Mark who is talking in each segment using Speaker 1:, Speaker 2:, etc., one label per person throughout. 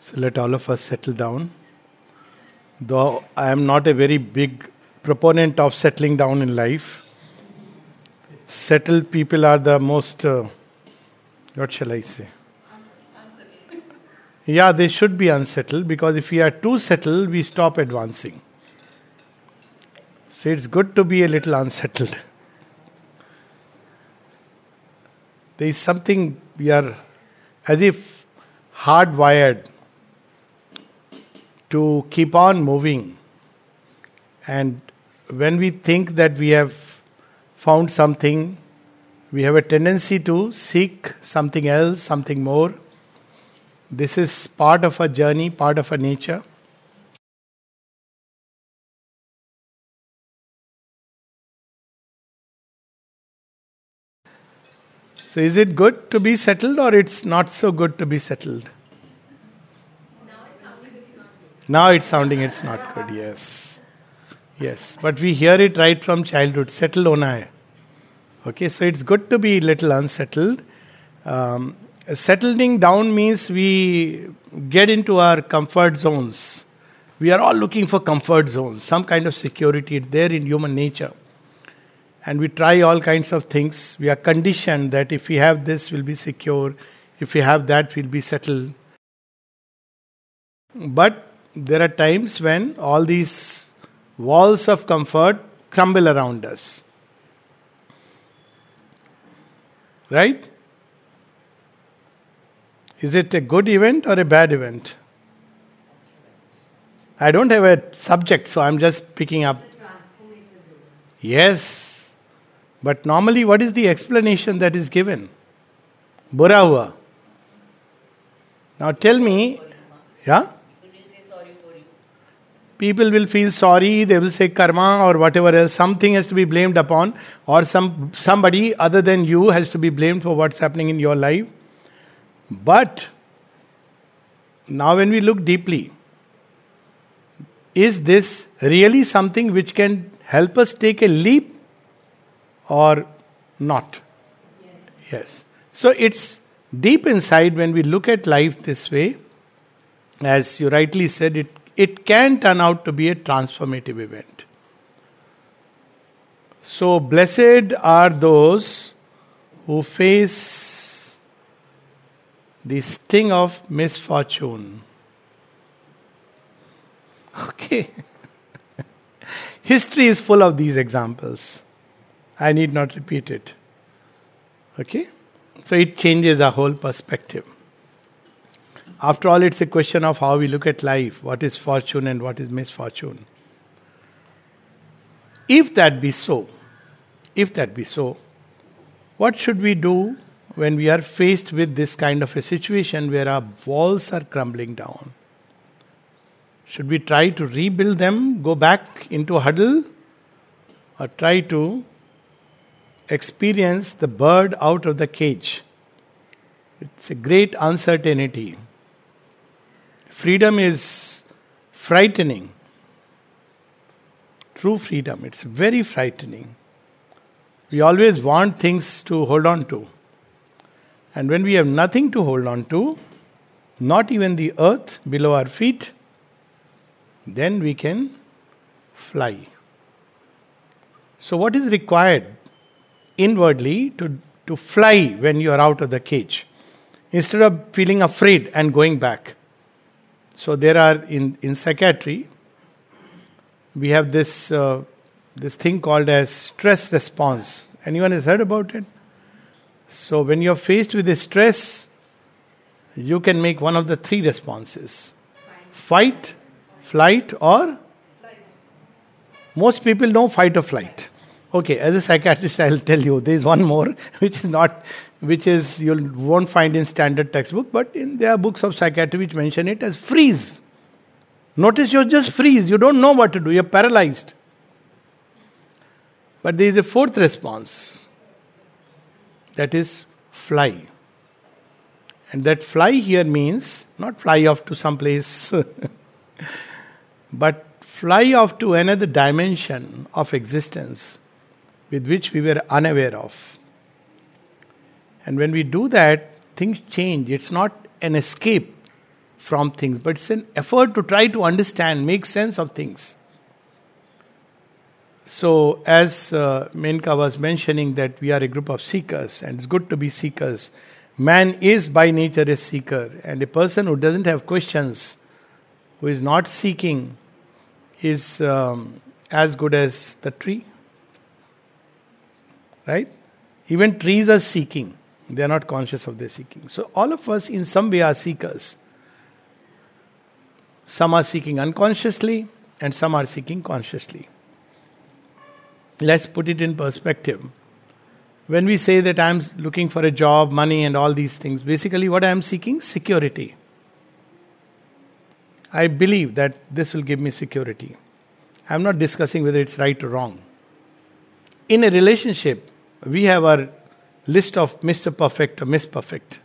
Speaker 1: So let all of us settle down. Though I am not a very big proponent of settling down in life, settled people are the most, what shall I say? Yeah, they should be unsettled, because if we are too settled, we stop advancing. So it's good to be a little unsettled. There is something, we are as if hardwired to keep on moving. And when we think that we have found something, we have a tendency to seek something else, something more. This is part of our journey, part of our nature. So is it good to be settled, or it's not so good to be settled? Now it's sounding it's not good, yes. Yes, but we hear it right from childhood, settle hona hai. Okay, so it's good to be little unsettled. Settling down means we get into our comfort zones. We are all looking for comfort zones, some kind of security. It's there in human nature. And we try all kinds of things. We are conditioned that if we have this, we'll be secure. If we have that, we'll be settled. But there are times when all these walls of comfort crumble around us. Right? Is it a good event or a bad event? I don't have a subject, so I'm just picking up. Yes. But normally, what is the explanation that is given? Bura hua. Now tell me, yeah? People will feel sorry, they will say karma or whatever else. Something has to be blamed upon, or somebody other than you has to be blamed for what's happening in your life. But now when we look deeply, is this really something which can help us take a leap or not? Yes. So it's deep inside when we look at life this way. As you rightly said, it can turn out to be a transformative event. So blessed are those who face the sting of misfortune. Okay. History is full of these examples. I need not repeat it. Okay? So it changes our whole perspective. After all, it's a question of how we look at life. What is fortune and what is misfortune? If that be so, what should we do when we are faced with this kind of a situation where our walls are crumbling down? Should we try to rebuild them, go back into a huddle, or try to experience the bird out of the cage? It's a great uncertainty. Freedom is frightening. True freedom, it's very frightening. We always want things to hold on to. And when we have nothing to hold on to, not even the earth below our feet, then we can fly. So what is required inwardly to fly when you are out of the cage? Instead of feeling afraid and going back. So there are, in psychiatry, we have this thing called as stress response. Anyone has heard about it? So when you are faced with a stress, you can make one of the three responses. Fight, flight, or? Flight. Most people know fight or flight. Okay, as a psychiatrist, I'll tell you, there is one more, which you won't find in standard textbook, but there are books of psychiatry which mention it as freeze. Notice you just freeze, you don't know what to do, you're paralyzed. But there is a fourth response, that is fly. And that fly here means not fly off to some place, but fly off to another dimension of existence with which we were unaware of. And when we do that, things change. It's not an escape. from things, but it's an effort to try to understand, make sense of things. So, as Menka was mentioning, that we are a group of seekers, and it's good to be seekers. Man is by nature a seeker, and a person who doesn't have questions, who is not seeking, is as good as the tree. Right? Even trees are seeking. They are not conscious of their seeking. So all of us in some way are seekers. Some are seeking unconsciously and some are seeking consciously. Let's put it in perspective. When we say that I am looking for a job, money and all these things, basically what I am seeking? Security. I believe that this will give me security. I am not discussing whether it's right or wrong. In a relationship, we have our list of Mr. Perfect or Miss Perfect.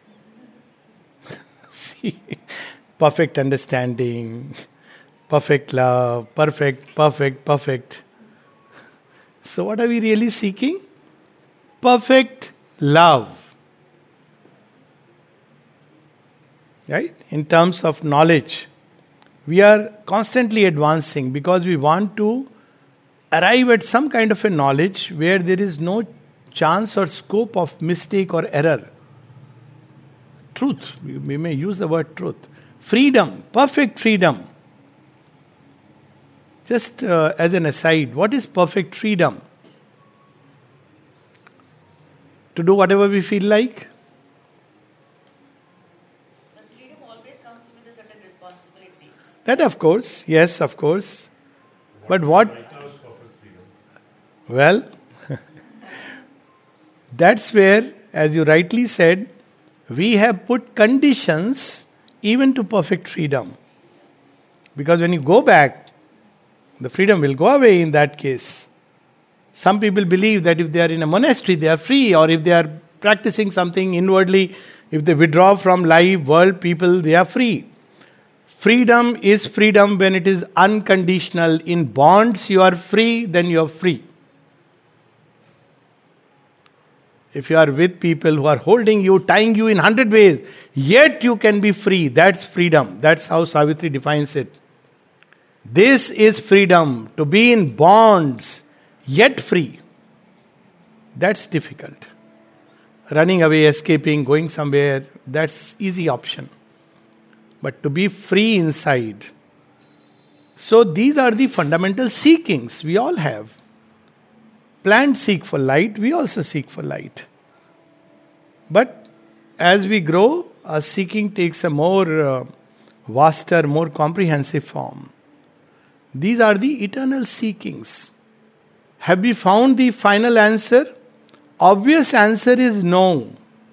Speaker 1: See, perfect understanding, perfect love, perfect. So what are we really seeking? Perfect love. Right? In terms of knowledge, we are constantly advancing because we want to arrive at some kind of a knowledge where there is no chance or scope of mistake or error. Truth. We may use the word truth. Freedom. Perfect freedom. Just as an aside, what is perfect freedom? To do whatever we feel like?
Speaker 2: The freedom always comes with a certain responsibility.
Speaker 1: That of course, yes, of course. But what?
Speaker 3: Right now is perfect freedom.
Speaker 1: Well, that's where, as you rightly said, we have put conditions even to perfect freedom. Because when you go back, the freedom will go away in that case. Some people believe that if they are in a monastery, they are free, or if they are practicing something inwardly, if they withdraw from life, world, people, they are free. Freedom is freedom when it is unconditional. In bonds, you are free, then you are free. If you are with people who are holding you, tying you in 100 ways, yet you can be free. That's freedom. That's how Savitri defines it. This is freedom, to be in bonds, yet free. That's difficult. Running away, escaping, going somewhere, that's easy option. But to be free inside. So these are the fundamental seekings we all have. Plants seek for light, we also seek for light. But as we grow, our seeking takes a more vaster, more comprehensive form. These are the eternal seekings. Have we found the final answer? Obvious answer is no.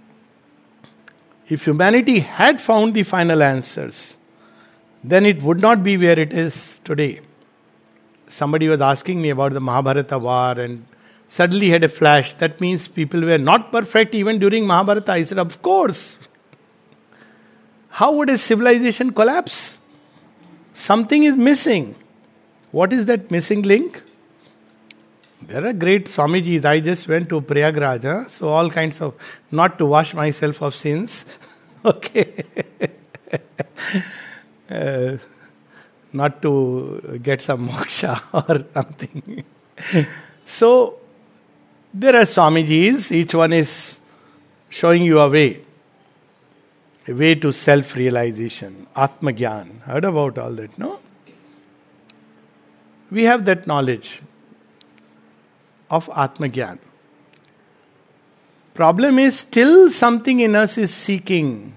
Speaker 1: If humanity had found the final answers, then it would not be where it is today. Somebody was asking me about the Mahabharata war and suddenly had a flash. That means people were not perfect even during Mahabharata. I said, of course. How would a civilization collapse? Something is missing. What is that missing link? There are great Swamijis. I just went to Prayagraj, so all kinds of, not to wash myself of sins, okay, not to get some moksha or something. So, there are Swamijis, each one is showing you a way to self-realization, Atma Gyan. Heard about all that, no? We have that knowledge of Atma Gyan. Problem is, still something in us is seeking.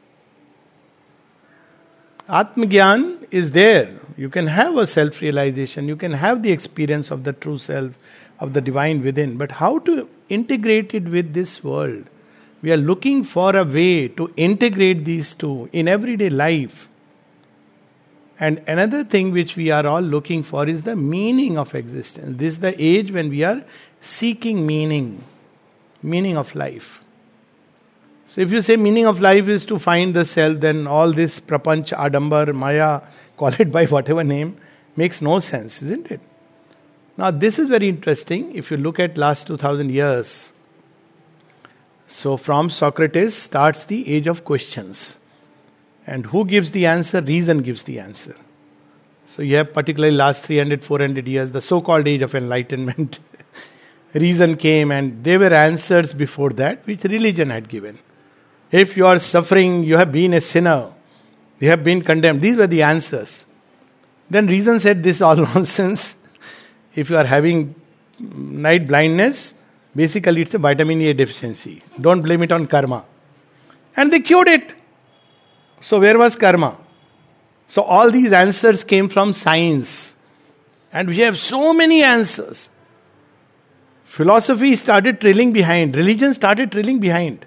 Speaker 1: Atma Gyan is there. You can have a self-realization, you can have the experience of the true self, of the divine within. But how to integrate it with this world? We are looking for a way to integrate these two in everyday life. And another thing which we are all looking for is the meaning of existence. This is the age when we are seeking meaning of life. So if you say meaning of life is to find the self, then all this prapanch, adambar, maya, call it by whatever name, makes no sense, isn't it? Now this is very interesting if you look at last 2000 years. So from Socrates starts the age of questions. And who gives the answer? Reason gives the answer. So you have particularly last 300, 400 years, the so-called age of enlightenment. Reason came and there were answers before that which religion had given. If you are suffering, you have been a sinner, you have been condemned. These were the answers. Then reason said, this is all nonsense. If you are having night blindness, basically it's a vitamin A deficiency. Don't blame it on karma. And they cured it. So where was karma? So all these answers came from science. And we have so many answers. Philosophy started trailing behind. Religion started trailing behind.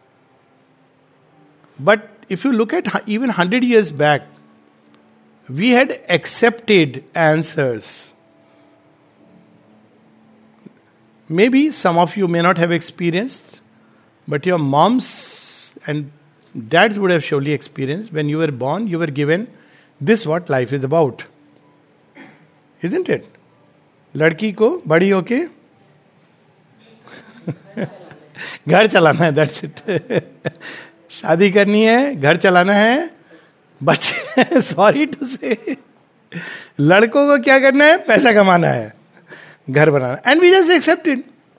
Speaker 1: But if you look at even 100 years back, we had accepted answers. Maybe some of you may not have experienced, but your moms and dads would have surely experienced. When you were born, you were given this what life is about. Isn't it? लड़की को बड़ी होके घर चलाना है, that's it. शादी करनी है, घर चलाना है, बच्चे सॉरी टू से लड़कों को क्या करना है? पैसा कमाना है, घर बनाना. And we just accepted.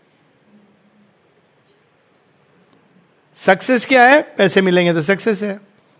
Speaker 1: Success क्या है? पैसे मिलेंगे तो सक्सेस है.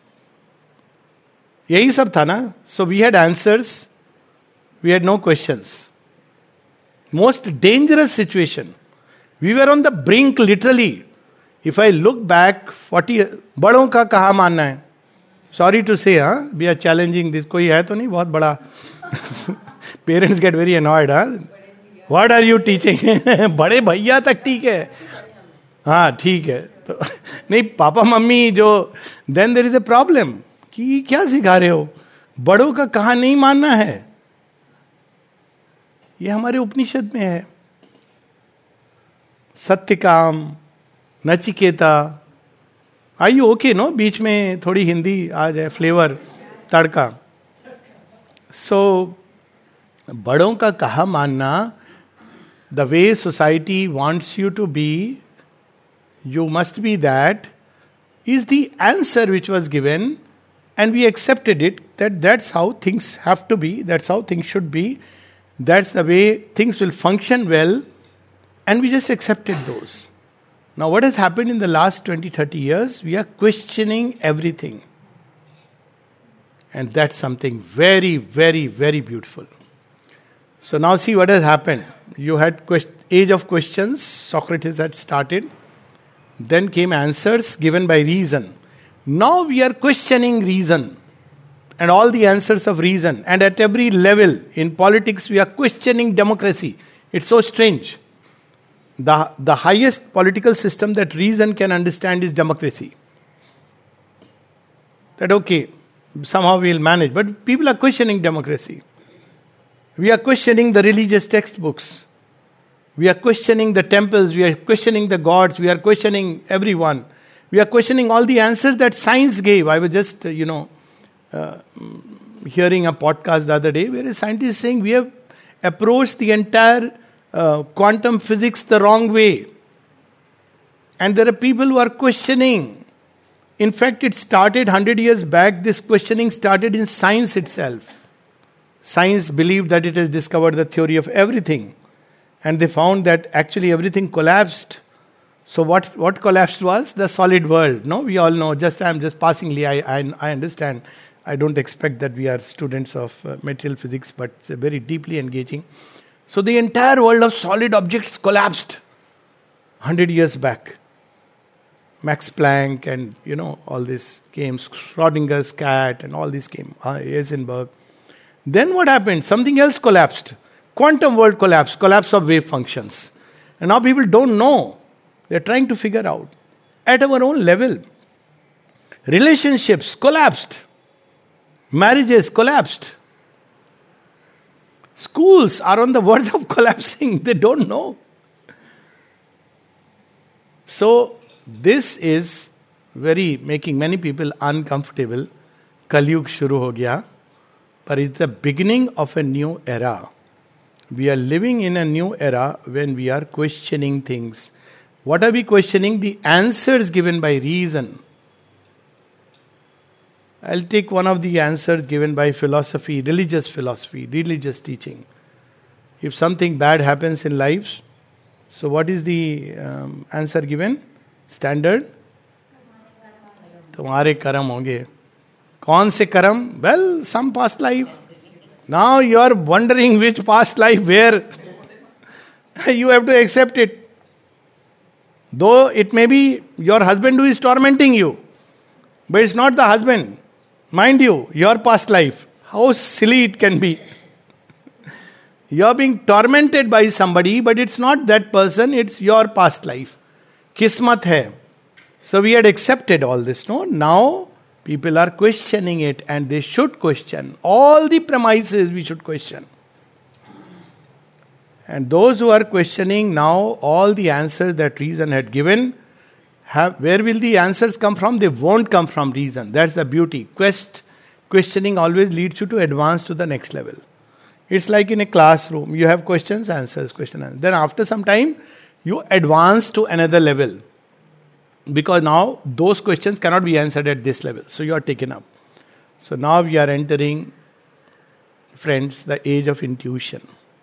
Speaker 1: यही सब था ना. So we had answers, we had no questions. Most dangerous situation. We were on the brink literally. If I look back 40, बड़ों का कहा मानना है? सॉरी टू से, हाँ, वी आर चैलेंजिंग दिस. कोई है तो नहीं बहुत बड़ा? Parents get very annoyed. हाँ, व्हाट आर यू टीचिंग? बड़े भैया तक ठीक है, हाँ ठीक है. तो नहीं, पापा मम्मी जो, then there is a problem कि क्या सिखा रहे हो? बड़ों का कहा नहीं मानना है. ये हमारे उपनिषद में है. Satyakam, Nachiketa. I okay no, बीच में थोड़ी हिंदी आ जाए, फ्लेवर, तड़का. सो बड़ों का कहा मानना, the way society wants you to be, you must be that, is the answer which was given, and we accepted it, that that's how things have to be, that's how things should be, that's the way things will function well, and we just accepted those. Now what has happened in the last 20-30 years? We are questioning everything, and that's something very, very, very beautiful. So now see what has happened. You had age of questions, Socrates had started. Then came answers given by reason. Now we are questioning reason and all the answers of reason. And at every level, in politics, we are questioning democracy. It's so strange. The highest political system that reason can understand is democracy. That okay, somehow we'll manage. But people are questioning democracy. We are questioning the religious textbooks. We are questioning the temples, we are questioning the gods, we are questioning everyone. We are questioning all the answers that science gave. I was just, hearing a podcast the other day where a scientist is saying we have approached the entire quantum physics the wrong way. And there are people who are questioning. In fact, it started 100 years back. This questioning started in science itself. Science believed that it has discovered the theory of everything. And they found that actually everything collapsed. So what collapsed was the solid world. No, we all know. I'm just passingly. I understand. I don't expect that we are students of material physics, but it's very deeply engaging. So the entire world of solid objects collapsed 100 years back. Max Planck and all this came. Schrodinger's cat and all this came. Heisenberg. Then what happened? Something else collapsed. Quantum world collapse of wave functions. And now people don't know. They're trying to figure out. At our own level, relationships collapsed. Marriages collapsed. Schools are on the verge of collapsing. They don't know. So, this is very making many people uncomfortable. Kalyug shuru ho gaya. But it's the beginning of a new era. We are living in a new era when we are questioning things. What are we questioning? The answers given by reason. I'll take one of the answers given by philosophy, religious teaching. If something bad happens in life, so what is the answer given? Standard? तुम्हारे कर्म होंगे. कौन से कर्म? Well, some past life. Now you are wondering which past life, where. You have to accept it. Though it may be your husband who is tormenting you, but it's not the husband. Mind you, your past life. How silly it can be. You are being tormented by somebody, but it's not that person, it's your past life. Kismat hai. So we had accepted all this, no? Now people are questioning it, and they should question. All the premises we should question. And those who are questioning now all the answers that reason had given, where will the answers come from? They won't come from reason. That's the beauty. Questioning always leads you to advance to the next level. It's like in a classroom. You have questions, answers, question, answers. Then after some time, you advance to another level. Because now those questions cannot be answered at this level. So you are taken up. So now we are entering, friends, the age of intuition.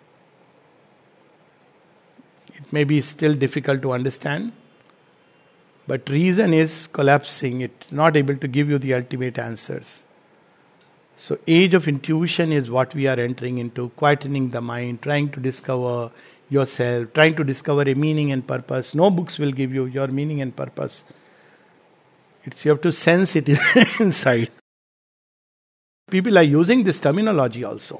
Speaker 1: It may be still difficult to understand, but reason is collapsing. It's not able to give you the ultimate answers. So age of intuition is what we are entering into, quietening the mind, trying to discover yourself, trying to discover a meaning and purpose. No books will give you your meaning and purpose. You have to sense it inside. People are using this terminology also.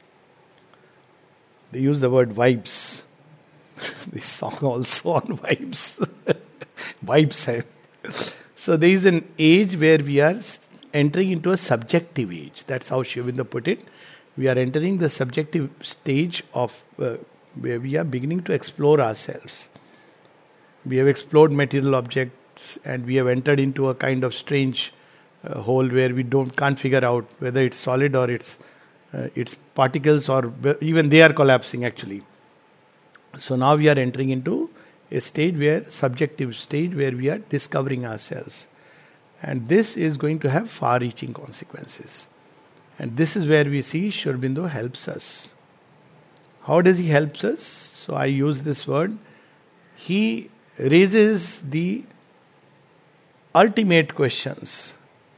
Speaker 1: They use the word vibes. This song also on vibes. Vibes hai. So there is an age where we are entering into a subjective age. That's how Sri Aurobindo put it. We are entering the subjective stage of where we are beginning to explore ourselves. We have explored material objects, and we have entered into a kind of strange hole where we can't figure out whether it's solid or it's particles, or even they are collapsing actually. So now we are entering into a subjective stage where we are discovering ourselves. And this is going to have far-reaching consequences. And this is where we see Sri Aurobindo helps us. How does he help us? So I use this word. He raises the ultimate questions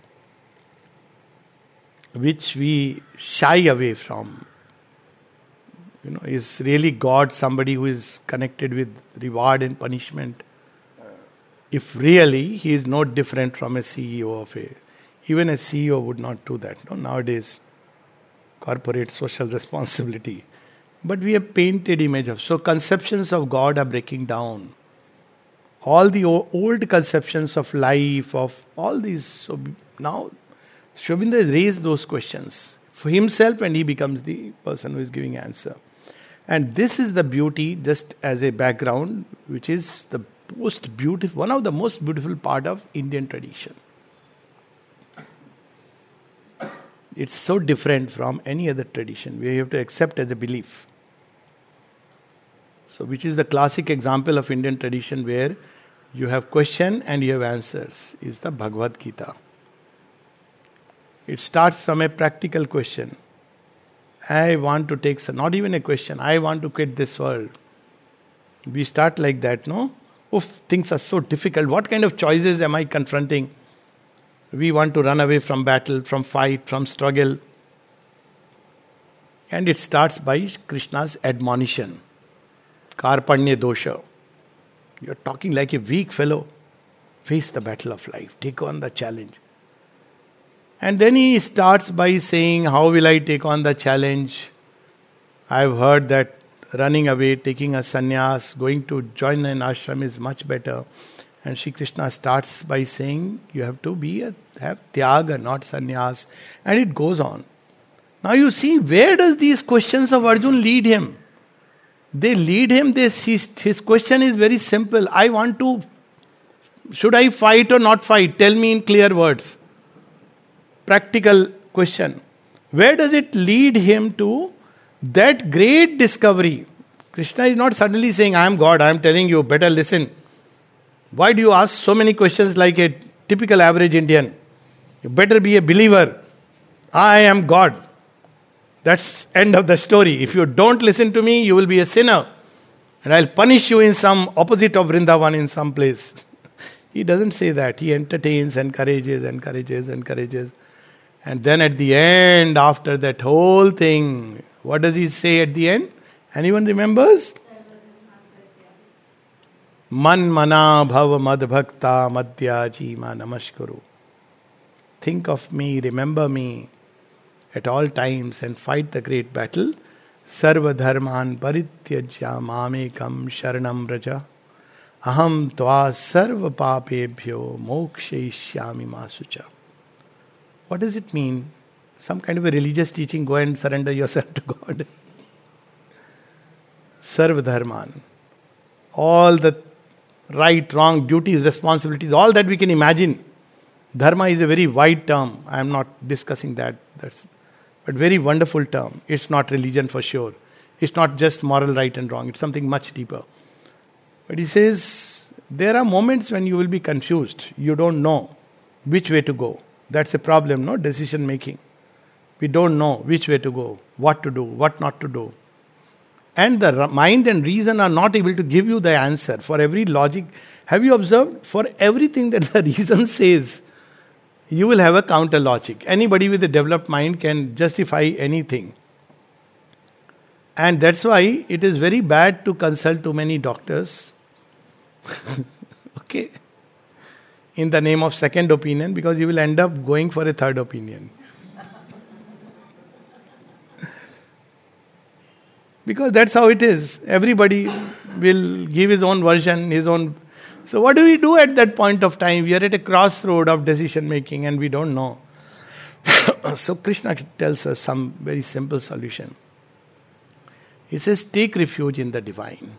Speaker 1: which we shy away from. Is really God somebody who is connected with reward and punishment? If really he is no different from a CEO even a CEO would not do that. No, nowadays, corporate social responsibility. But we have painted image of. So conceptions of God are breaking down. All the old conceptions of life, of all these. So now, Sri Aurobindo has raised those questions for himself, and he becomes the person who is giving answer. And this is the beauty, just as a background, which is the most beautiful, one of the most beautiful part of Indian tradition. It's so different from any other tradition. We have to accept as a belief. So, which is the classic example of Indian tradition where you have question and you have answers, is the Bhagavad Gita. It starts from a practical question. I want to take, not even a question, I want to quit this world. We start like that, no? Things are so difficult. What kind of choices am I confronting? We want to run away from battle, from fight, from struggle. And it starts by Krishna's admonition. Karpanya dosha. You're talking like a weak fellow. Face the battle of life. Take on the challenge. And then he starts by saying, how will I take on the challenge? I've heard that running away, taking a sannyas, going to join an ashram is much better. And Sri Krishna starts by saying, you have to have tyaga, not sannyas. And it goes on. Now you see, where does these questions of Arjun lead him? They lead him, his question is very simple. Should I fight or not fight? Tell me in clear words. Practical question. Where does it lead him to that great discovery? Krishna is not suddenly saying, I am God, I am telling you, better listen. Why do you ask so many questions like a typical average Indian? You better be a believer. I am God. That's end of the story. If you don't listen to me, you will be a sinner. And I'll punish you in some opposite of Vrindavan in some place. He doesn't say that. He entertains, encourages. And then at the end, after that whole thing, what does he say at the end? Anyone remembers? Man mana bhava mad bhakta madhya jima namaskuru. Think of me, remember me at all times and fight the great battle. Sarva dharman parityajya mamekam sharanam raja. Aham tva sarva papebhyo mokshayishyami masucha. What does it mean? Some kind of a religious teaching, go and surrender yourself to God. Sarva dharman. All the right, wrong, duties, responsibilities, all that we can imagine. Dharma is a very wide term. I am not discussing that. But very wonderful term. It's not religion for sure. It's not just moral right and wrong. It's something much deeper. But he says, there are moments when you will be confused. You don't know which way to go. That's a problem, no? Decision making. We don't know which way to go, what to do, what not to do. And the mind and reason are not able to give you the answer. For every logic, have you observed? For everything that the reason says, you will have a counter logic. Anybody with a developed mind can justify anything. And that's why it is very bad to consult too many doctors. Okay. In the name of second opinion, because you will end up going for a third opinion. Because that's how it is. Everybody will give his own version, his own. So what do we do at that point of time? We are at a crossroad of decision making and we don't know. So Krishna tells us some very simple solution. He says, take refuge in the divine.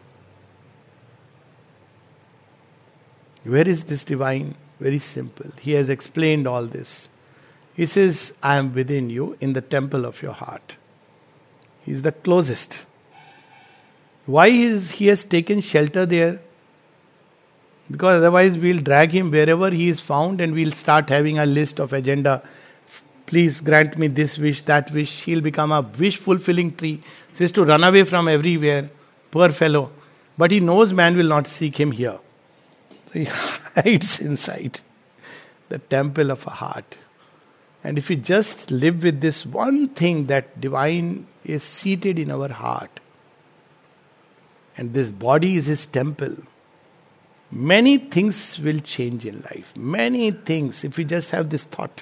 Speaker 1: Where is this divine? Very simple. He has explained all this. He says, I am within you in the temple of your heart. He is the closest. Why he has taken shelter there? Because otherwise we'll drag him wherever he is found and we'll start having a list of agenda. Please grant me this wish, that wish. He'll become a wish-fulfilling tree. He says to run away from everywhere. Poor fellow. But he knows man will not seek him here. So he hides inside the temple of a heart. And if we just live with this one thing, that divine is seated in our heart. And this body is his temple. Many things will change in life. Many things, if we just have this thought.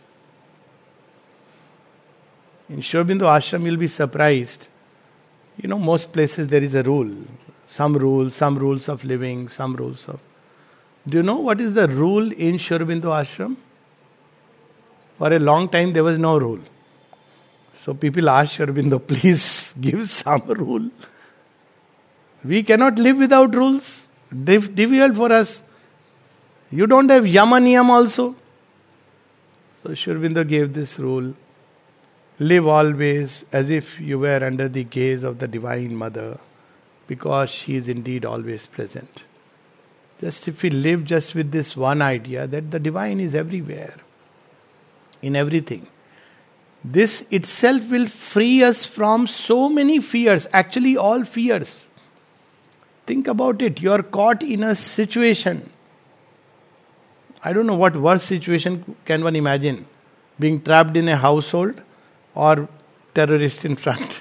Speaker 1: In Sri Aurobindo Ashram, you'll be surprised. You know, most places there is a rule. Some rules of living, some rules of... Do you know what is the rule in Sri Aurobindo Ashram? For a long time there was no rule. So people asked Sri Aurobindo, please give some rule. We cannot live without rules. Difficult for us. You don't have yama niyam also. So Sri Aurobindo gave this rule. Live always as if you were under the gaze of the Divine Mother, because she is indeed always present. Just if we live just with this one idea that the Divine is everywhere, in everything, this itself will free us from so many fears, actually all fears. Think about it. You are caught in a situation. I don't know what worse situation can one imagine. Being trapped in a household or terrorist in front.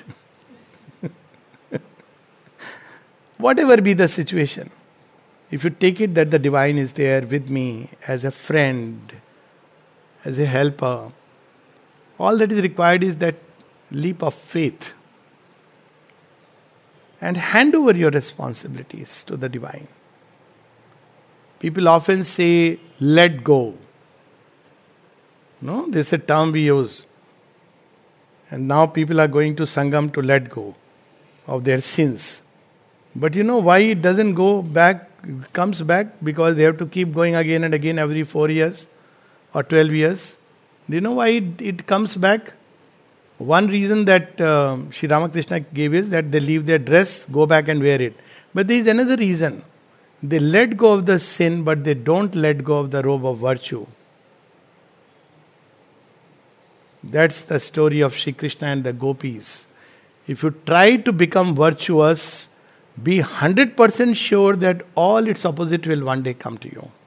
Speaker 1: Whatever be the situation. If you take it that the Divine is there with me as a friend, as a helper, all that is required is that leap of faith. And hand over your responsibilities to the Divine. People often say, let go. No, this is a term we use. And now people are going to Sangam to let go of their sins. But you know why it doesn't go back, comes back? Because they have to keep going again and again every 4 years or 12 years. Do you know why it comes back? One reason that Sri Ramakrishna gave is that they leave their dress, go back and wear it. But there is another reason. They let go of the sin, but they don't let go of the robe of virtue. That's the story of Shri Krishna and the gopis. If you try to become virtuous, be 100% sure that all its opposite will one day come to you.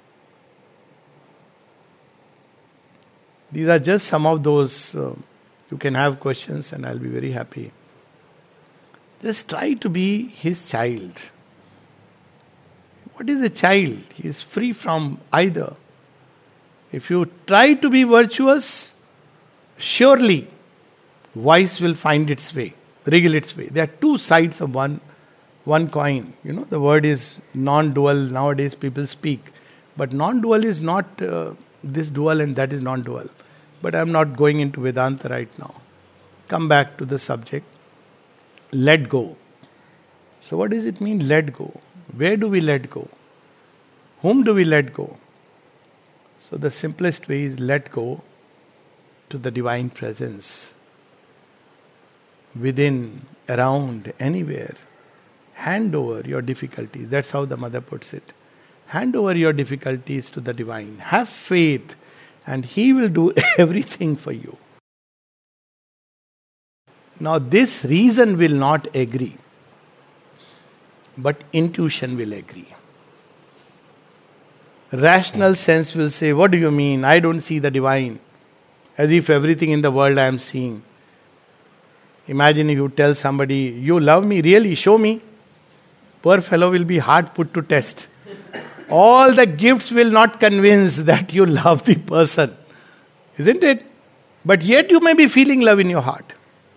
Speaker 1: These are just some of those. You can have questions and I'll be very happy. Just try to be his child. What is a child? He is free from either. If you try to be virtuous, surely vice will find its way, wriggle its way. There are two sides of one coin. The word is non-dual. Nowadays people speak. But non-dual is not this dual and that is non-dual. But I am not going into Vedanta right now. Come back to the subject. Let go. So what does it mean, let go? Where do we let go? Whom do we let go? So the simplest way is let go to the divine presence. Within, around, anywhere. Hand over your difficulties. That's how the mother puts it. Hand over your difficulties to the divine. Have faith and he will do everything for you. Now this reason will not agree. But intuition will agree. Rational sense will say, what do you mean? I don't see the divine. As if everything in the world I am seeing. Imagine if you tell somebody, you love me, really, show me. Poor fellow will be hard put to test. All the gifts will not convince that you love the person. Isn't it? But yet you may be feeling love in your heart.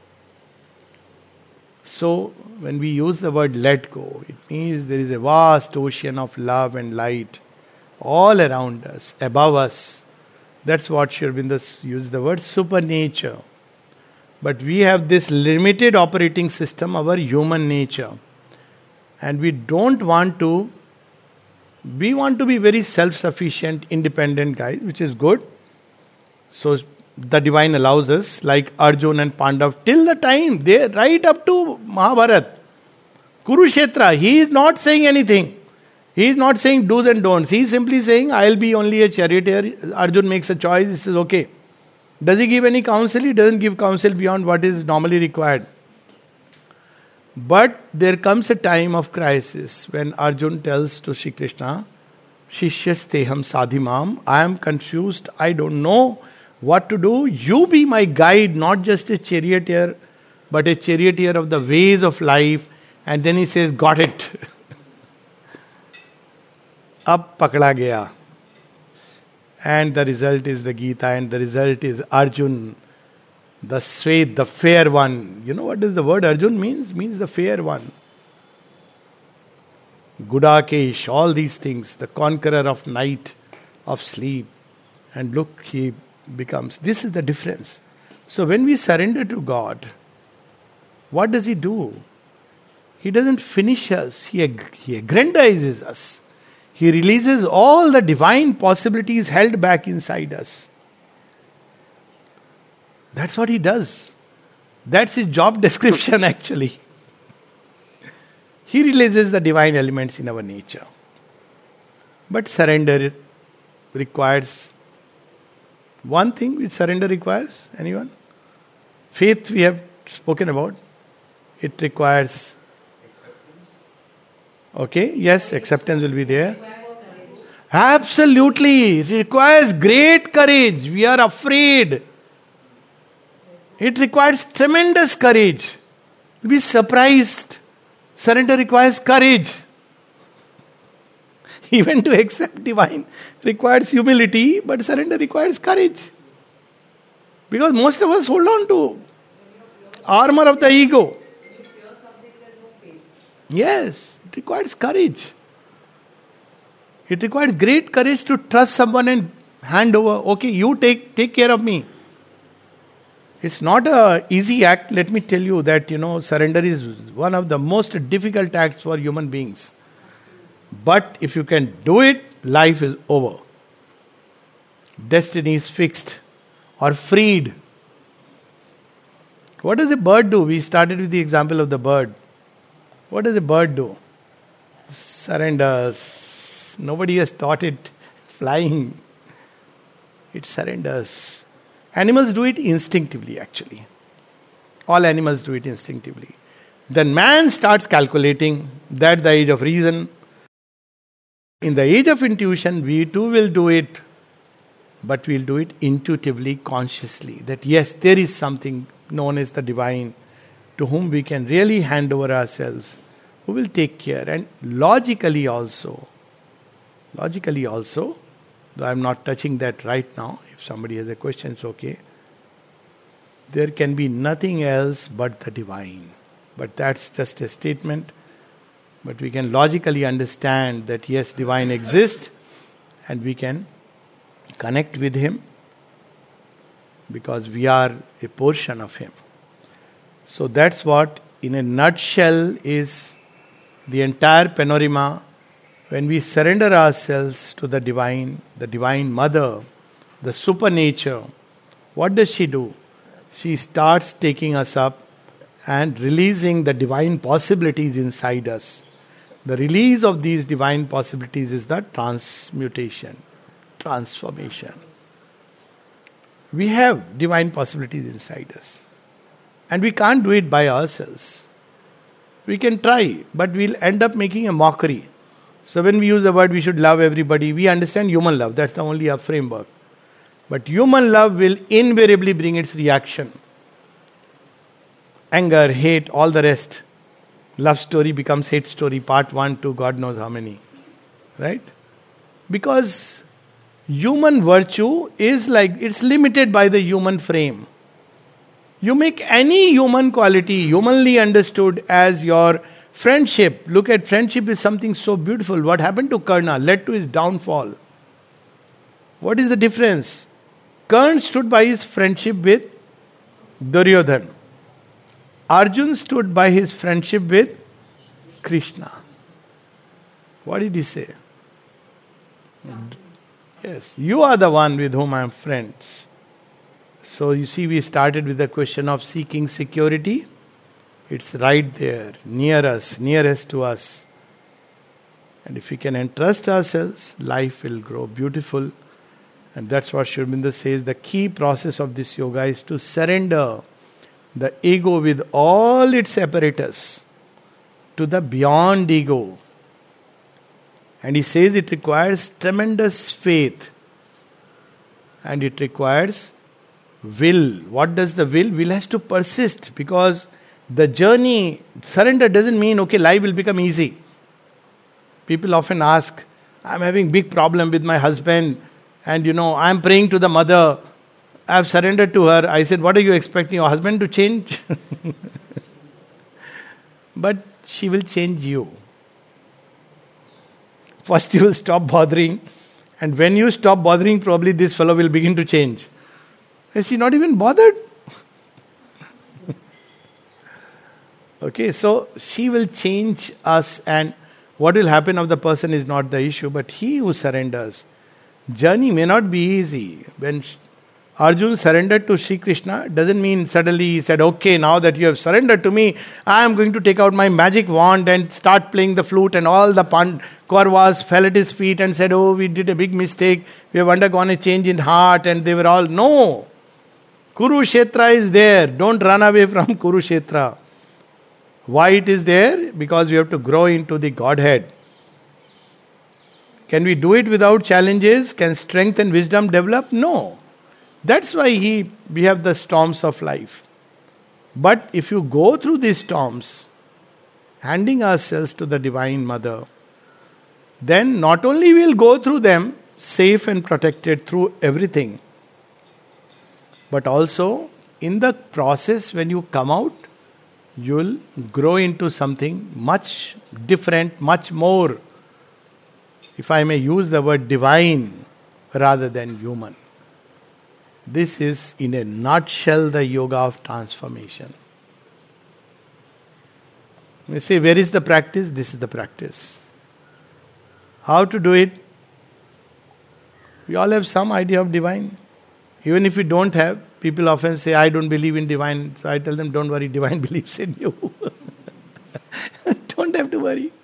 Speaker 1: So, when we use the word let go, it means there is a vast ocean of love and light all around us, above us. That's what Sri Aurobindo used the word supernature. But we have this limited operating system, our human nature. And we don't want to, we want to be very self-sufficient, independent guys, which is good. So the divine allows us, like Arjun and Pandav, till the time, they right up to Mahabharata, Kurukshetra, he is not saying anything. He is not saying do's and don'ts. He is simply saying, I'll be only a charioteer. Arjun makes a choice, he says, okay. Does he give any counsel? He doesn't give counsel beyond what is normally required. But there comes a time of crisis when Arjun tells to Shri Krishna, Shishyasteham sadhimam, I am confused, I don't know what to do. You be my guide, not just a charioteer, but a charioteer of the ways of life. And then he says, got it. Ab pakda gaya. And the result is the Gita, and the result is Arjun, the Swed, the fair one. You know what does the word Arjun means? It means the fair one. Gudakesh, all these things, the conqueror of night, of sleep. And look, he becomes. This is the difference. So when we surrender to God, what does he do? He doesn't finish us, he aggrandizes us. He releases all the divine possibilities held back inside us. That's what he does. That's his job description actually. He releases the divine elements in our nature. But surrender requires one thing which surrender requires. Anyone? Faith we have spoken about. It requires... Okay, yes, acceptance will be there. Absolutely. It requires great courage. We are afraid. It requires tremendous courage. You'll be surprised. Surrender requires courage. Even to accept divine requires humility, but surrender requires courage. Because most of us hold on to armor of the ego. Yes, it requires courage. It requires great courage to trust someone and hand over. Okay, you take care of me. It's not an easy act. Let me tell you that, surrender is one of the most difficult acts for human beings. But if you can do it, life is over. Destiny is fixed or freed. What does a bird do? We started with the example of the bird. What does a bird do? Surrenders. Nobody has taught it flying. It surrenders. Animals do it instinctively, actually. All animals do it instinctively. Then man starts calculating. That's the age of reason. In the age of intuition, we too will do it, but we'll do it intuitively, consciously. That yes, there is something known as the divine to whom we can really hand over ourselves, who will take care. And logically also, though I'm not touching that right now, if somebody has a question, it's okay. There can be nothing else but the divine. But that's just a statement. But we can logically understand that yes, divine exists and we can connect with him because we are a portion of him. So that's what, in a nutshell, is the entire panorama. When we surrender ourselves to the divine mother, the supernature, what does she do? She starts taking us up and releasing the divine possibilities inside us. The release of these divine possibilities is the transmutation, transformation. We have divine possibilities inside us. And we can't do it by ourselves. We can try, but we'll end up making a mockery. So when we use the word we should love everybody, we understand human love. That's the only framework. But human love will invariably bring its reaction. Anger, hate, all the rest. Love story becomes hate story, part 1 to God knows how many. Right? Because human virtue is like, it's limited by the human frame. You make any human quality humanly understood as your friendship. Look at friendship is something so beautiful. What happened to Karna led to his downfall. What is the difference? Karna stood by his friendship with Duryodhan. Arjun stood by his friendship with Krishna. What did he say? Yes, you are the one with whom I am friends. So you see, we started with the question of seeking security. It's right there, near us, nearest to us. And if we can entrust ourselves, life will grow beautiful. And that's what Sri Aurobindo says. The key process of this yoga is to surrender the ego with all its apparatus to the beyond ego. And he says it requires tremendous faith. And it requires will. What does the will? Will has to persist, because the journey, surrender doesn't mean, okay, life will become easy. People often ask, I'm having big problem with my husband, and I'm praying to the mother. I've surrendered to her. I said, what are you expecting your husband to change? But she will change you. First you will stop bothering, and when you stop bothering, probably this fellow will begin to change. Is he not even bothered? Okay, so she will change us, and what will happen of the person is not the issue, but he who surrenders. Journey may not be easy. When Arjun surrendered to Sri Krishna, doesn't mean suddenly he said, okay, now that you have surrendered to me, I am going to take out my magic wand and start playing the flute, and all the Kauravas fell at his feet and said, oh, we did a big mistake, we have undergone a change in heart, and they were all, no. Kurukshetra is there. Don't run away from Kurukshetra. Why it is there? Because we have to grow into the Godhead. Can we do it without challenges? Can strength and wisdom develop? No. That's why we have the storms of life. But if you go through these storms, handing ourselves to the Divine Mother, then not only we'll go through them safe and protected through everything, but also in the process when you come out, you'll grow into something much different, much more, if I may use the word, divine rather than human. This is, in a nutshell, the yoga of transformation. You say, where is the practice? This is the practice. How to do it? We all have some idea of divine. Even if we don't have, people often say, I don't believe in divine. So I tell them, don't worry, divine believes in you. Don't have to worry.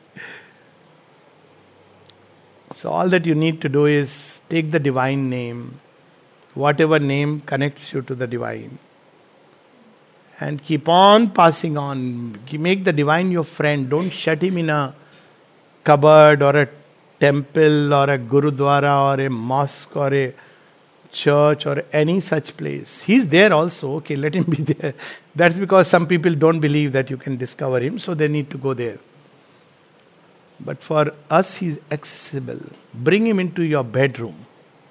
Speaker 1: So all that you need to do is take the divine name, whatever name connects you to the divine. And keep on passing on. Make the divine your friend. Don't shut him in a cupboard or a temple or a gurudwara or a mosque or a church or any such place. He's there also. Okay, let him be there. That's because some people don't believe that you can discover him, so they need to go there. But for us, he's accessible. Bring him into your bedroom.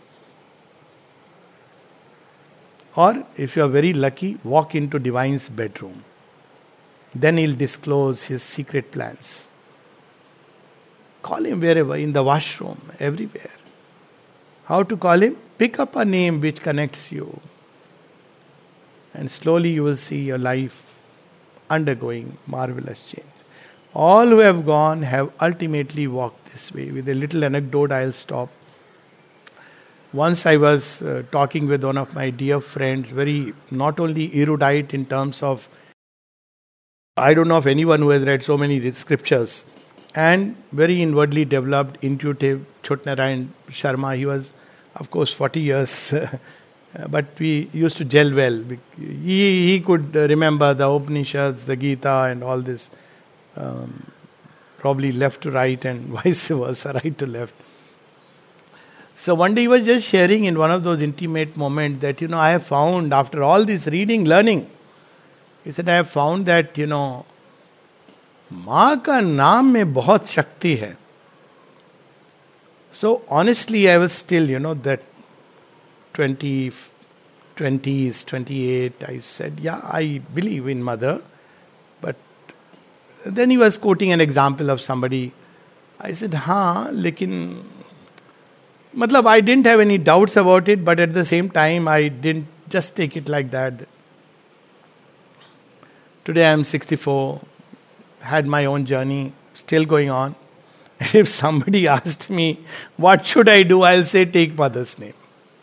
Speaker 1: Or, if you are very lucky, walk into divine's bedroom. Then he'll disclose his secret plans. Call him wherever, in the washroom, everywhere. How to call him? Pick up a name which connects you. And slowly you will see your life undergoing marvelous change. All who have gone have ultimately walked this way. With a little anecdote, I'll stop. Once I was talking with one of my dear friends, very not only erudite in terms of, I don't know of anyone who has read so many scriptures, and very inwardly developed, intuitive, Chotnarayan Sharma. He was, of course, 40 years, but we used to gel well. He could remember the Upanishads, the Gita and all this, probably left to right and vice versa, right to left. So one day he was just sharing in one of those intimate moments that, I have found after all this reading, learning, he said, I have found that, माँ का नाम में बहुत शक्ति है. So honestly, I was still, that 20s, 28, I said, yeah, I believe in mother. But then he was quoting an example of somebody. I said, हाँ, लेकिन मतलब I didn't have any doubts about it, but at the same time, I didn't just take it like that. Today I am 64, had my own journey, still going on. If somebody asked me, what should I do? I'll say, take mother's name.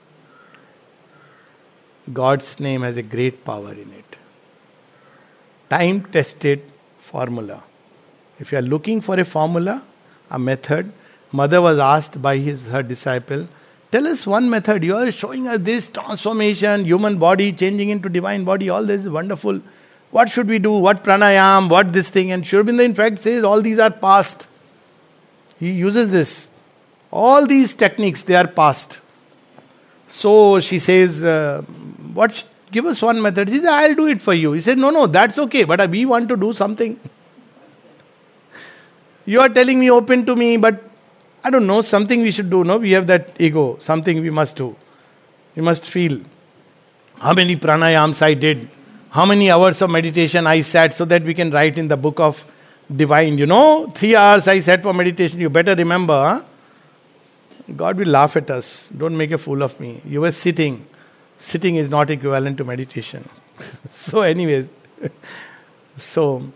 Speaker 1: God's name has a great power in it. Time-tested formula. If you are looking for a formula, a method, mother was asked by her disciple, tell us one method. You are showing us this transformation, human body changing into divine body, all this is wonderful. What should we do? What pranayam? What this thing? And Sri Aurobindo in fact says all these are past. He uses this. All these techniques, they are past. So she says, give us one method. She says, I'll do it for you. He said, no, that's okay, but we want to do something. You are telling me, open to me, but I don't know, something we should do. No, we have that ego, something we must do. We must feel. How many pranayams I did? How many hours of meditation I sat so that we can write in the book of divine. 3 hours I sat for meditation. You better remember. Huh? God will laugh at us. Don't make a fool of me. You were sitting. Sitting is not equivalent to meditation. So anyways. So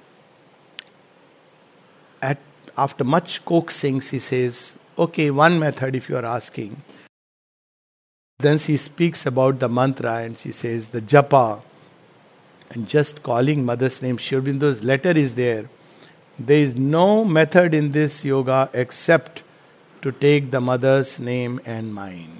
Speaker 1: after much coaxing, she says, okay, one method if you are asking. Then she speaks about the mantra and she says the japa. And just calling mother's name, Sri Aurobindo's letter is there. There is no method in this yoga except to take the mother's name and mine.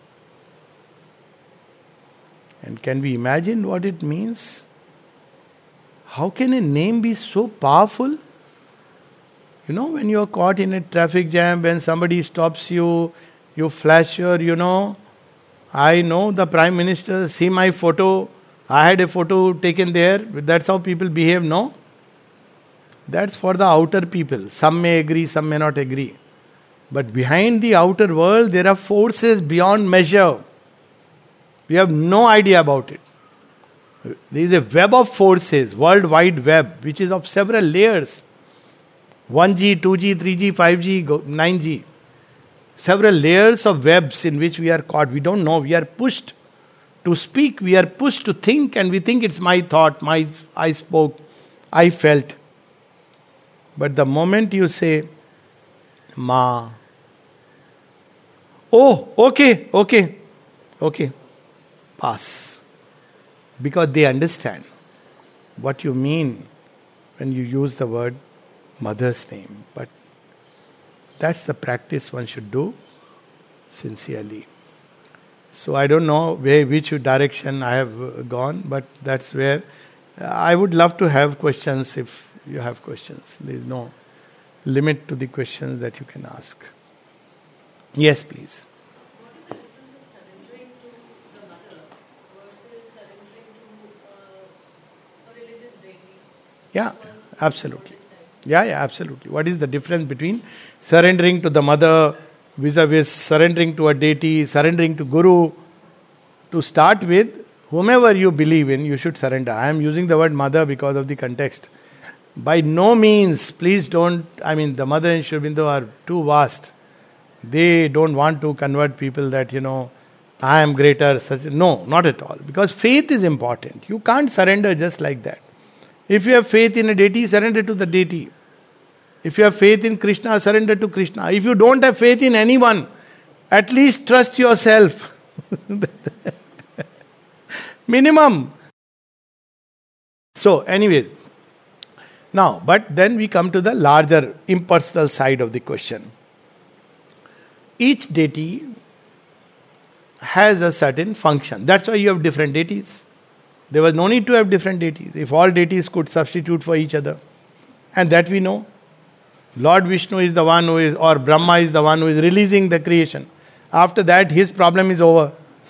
Speaker 1: And can we imagine what it means? How can a name be so powerful? When you are caught in a traffic jam, when somebody stops you, you flash your, I know the Prime Minister, see my photo. I had a photo taken there. That's how people behave, no? That's for the outer people. Some may agree, some may not agree. But behind the outer world, there are forces beyond measure. We have no idea about it. There is a web of forces, world wide web, which is of several layers. 1G, 2G, 3G, 5G, 9G. Several layers of webs in which we are caught. We don't know. We are pushed to speak. We are pushed to think, and we think it's my thought, I spoke, I felt. But the moment you say, Ma, oh, okay, pass. Because they understand what you mean when you use the word mother's name. But that's the practice one should do sincerely. So I don't know which direction I have gone, but that's where I would love to have questions if you have questions. There is no limit to the questions that you can ask. Yes, please.
Speaker 3: What is the difference in surrendering to the mother versus surrendering to a religious deity?
Speaker 1: Yeah,
Speaker 3: Because
Speaker 1: absolutely. Yeah, absolutely. What is the difference between surrendering to the mother vis-a-vis surrendering to a deity, surrendering to guru? To start with, whomever you believe in, you should surrender. I am using the word mother because of the context. By no means, please don't, the mother and Sri Aurobindo are too vast. They don't want to convert people that, I am greater. No, not at all. Because faith is important. You can't surrender just like that. If you have faith in a deity, surrender to the deity. If you have faith in Krishna, surrender to Krishna. If you don't have faith in anyone, at least trust yourself. Minimum. So, anyways. Now, but then we come to the larger impersonal side of the question. Each deity has a certain function. That's why you have different deities. There was no need to have different deities. If all deities could substitute for each other. And that we know. Lord Vishnu is the one who is, or Brahma is the one who is releasing the creation. After that, his problem is over.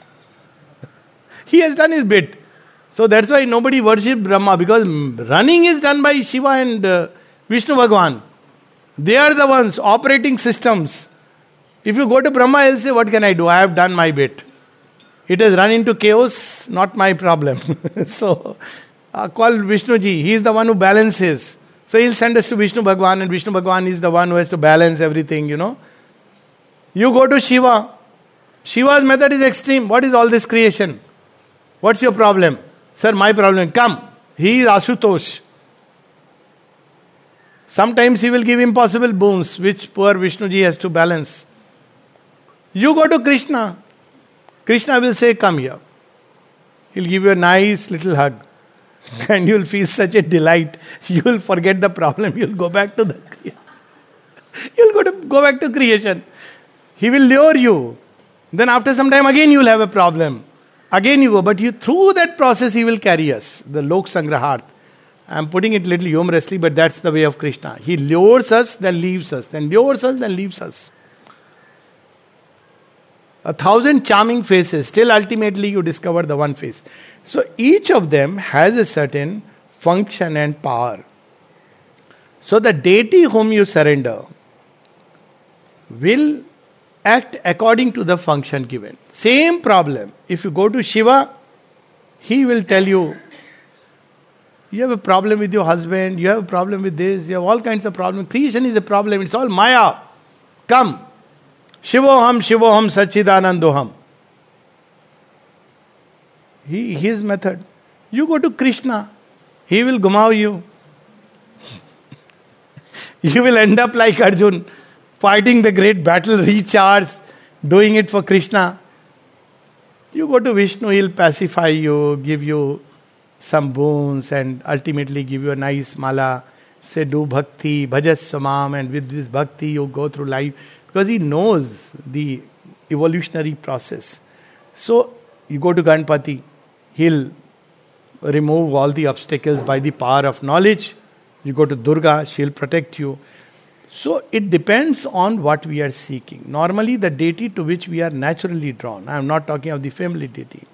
Speaker 1: He has done his bit. So that's why nobody worships Brahma, because running is done by Shiva and Vishnu Bhagwan. They are the ones operating systems. If you go to Brahma, he'll say, what can I do? I have done my bit. It has run into chaos, not my problem. So, call Vishnuji. He is the one who balances. So he'll send us to Vishnu Bhagwan, and Vishnu Bhagwan is the one who has to balance everything, You go to Shiva. Shiva's method is extreme. What is all this creation? What's your problem? Sir, my problem. Come. He is Asutosh. Sometimes he will give impossible boons, which poor Vishnuji has to balance. You go to Krishna. Krishna will say, come here. He'll give you a nice little hug. And you'll feel such a delight. You'll forget the problem. You'll go back to go back to creation. He will lure you. Then after some time again you'll have a problem. Again you go. But through that process he will carry us. The Lok Sangrahart. I'm putting it a little humorously, but that's the way of Krishna. He lures us, then leaves us. Then lures us, then leaves us. 1,000 charming faces, still ultimately you discover the one face. So each of them has a certain function and power. So the deity whom you surrender will act according to the function given. Same problem. If you go to Shiva, he will tell you, you have a problem with your husband, you have a problem with this, you have all kinds of problems. Creation is a problem, it's all Maya. Come. Shivoham, Shivoham, Sachidanandoham. His method. You go to Krishna, he will gumao you. You will end up like Arjun, fighting the great battle, recharged, doing it for Krishna. You go to Vishnu, he'll pacify you, give you some boons, and ultimately give you a nice mala. Say, do bhakti, bhajas samam, and with this bhakti you go through life. Because he knows the evolutionary process. So, you go to Ganpati, he'll remove all the obstacles by the power of knowledge. You go to Durga, she'll protect you. So, it depends on what we are seeking. Normally, the deity to which we are naturally drawn, I am not talking of the family deity,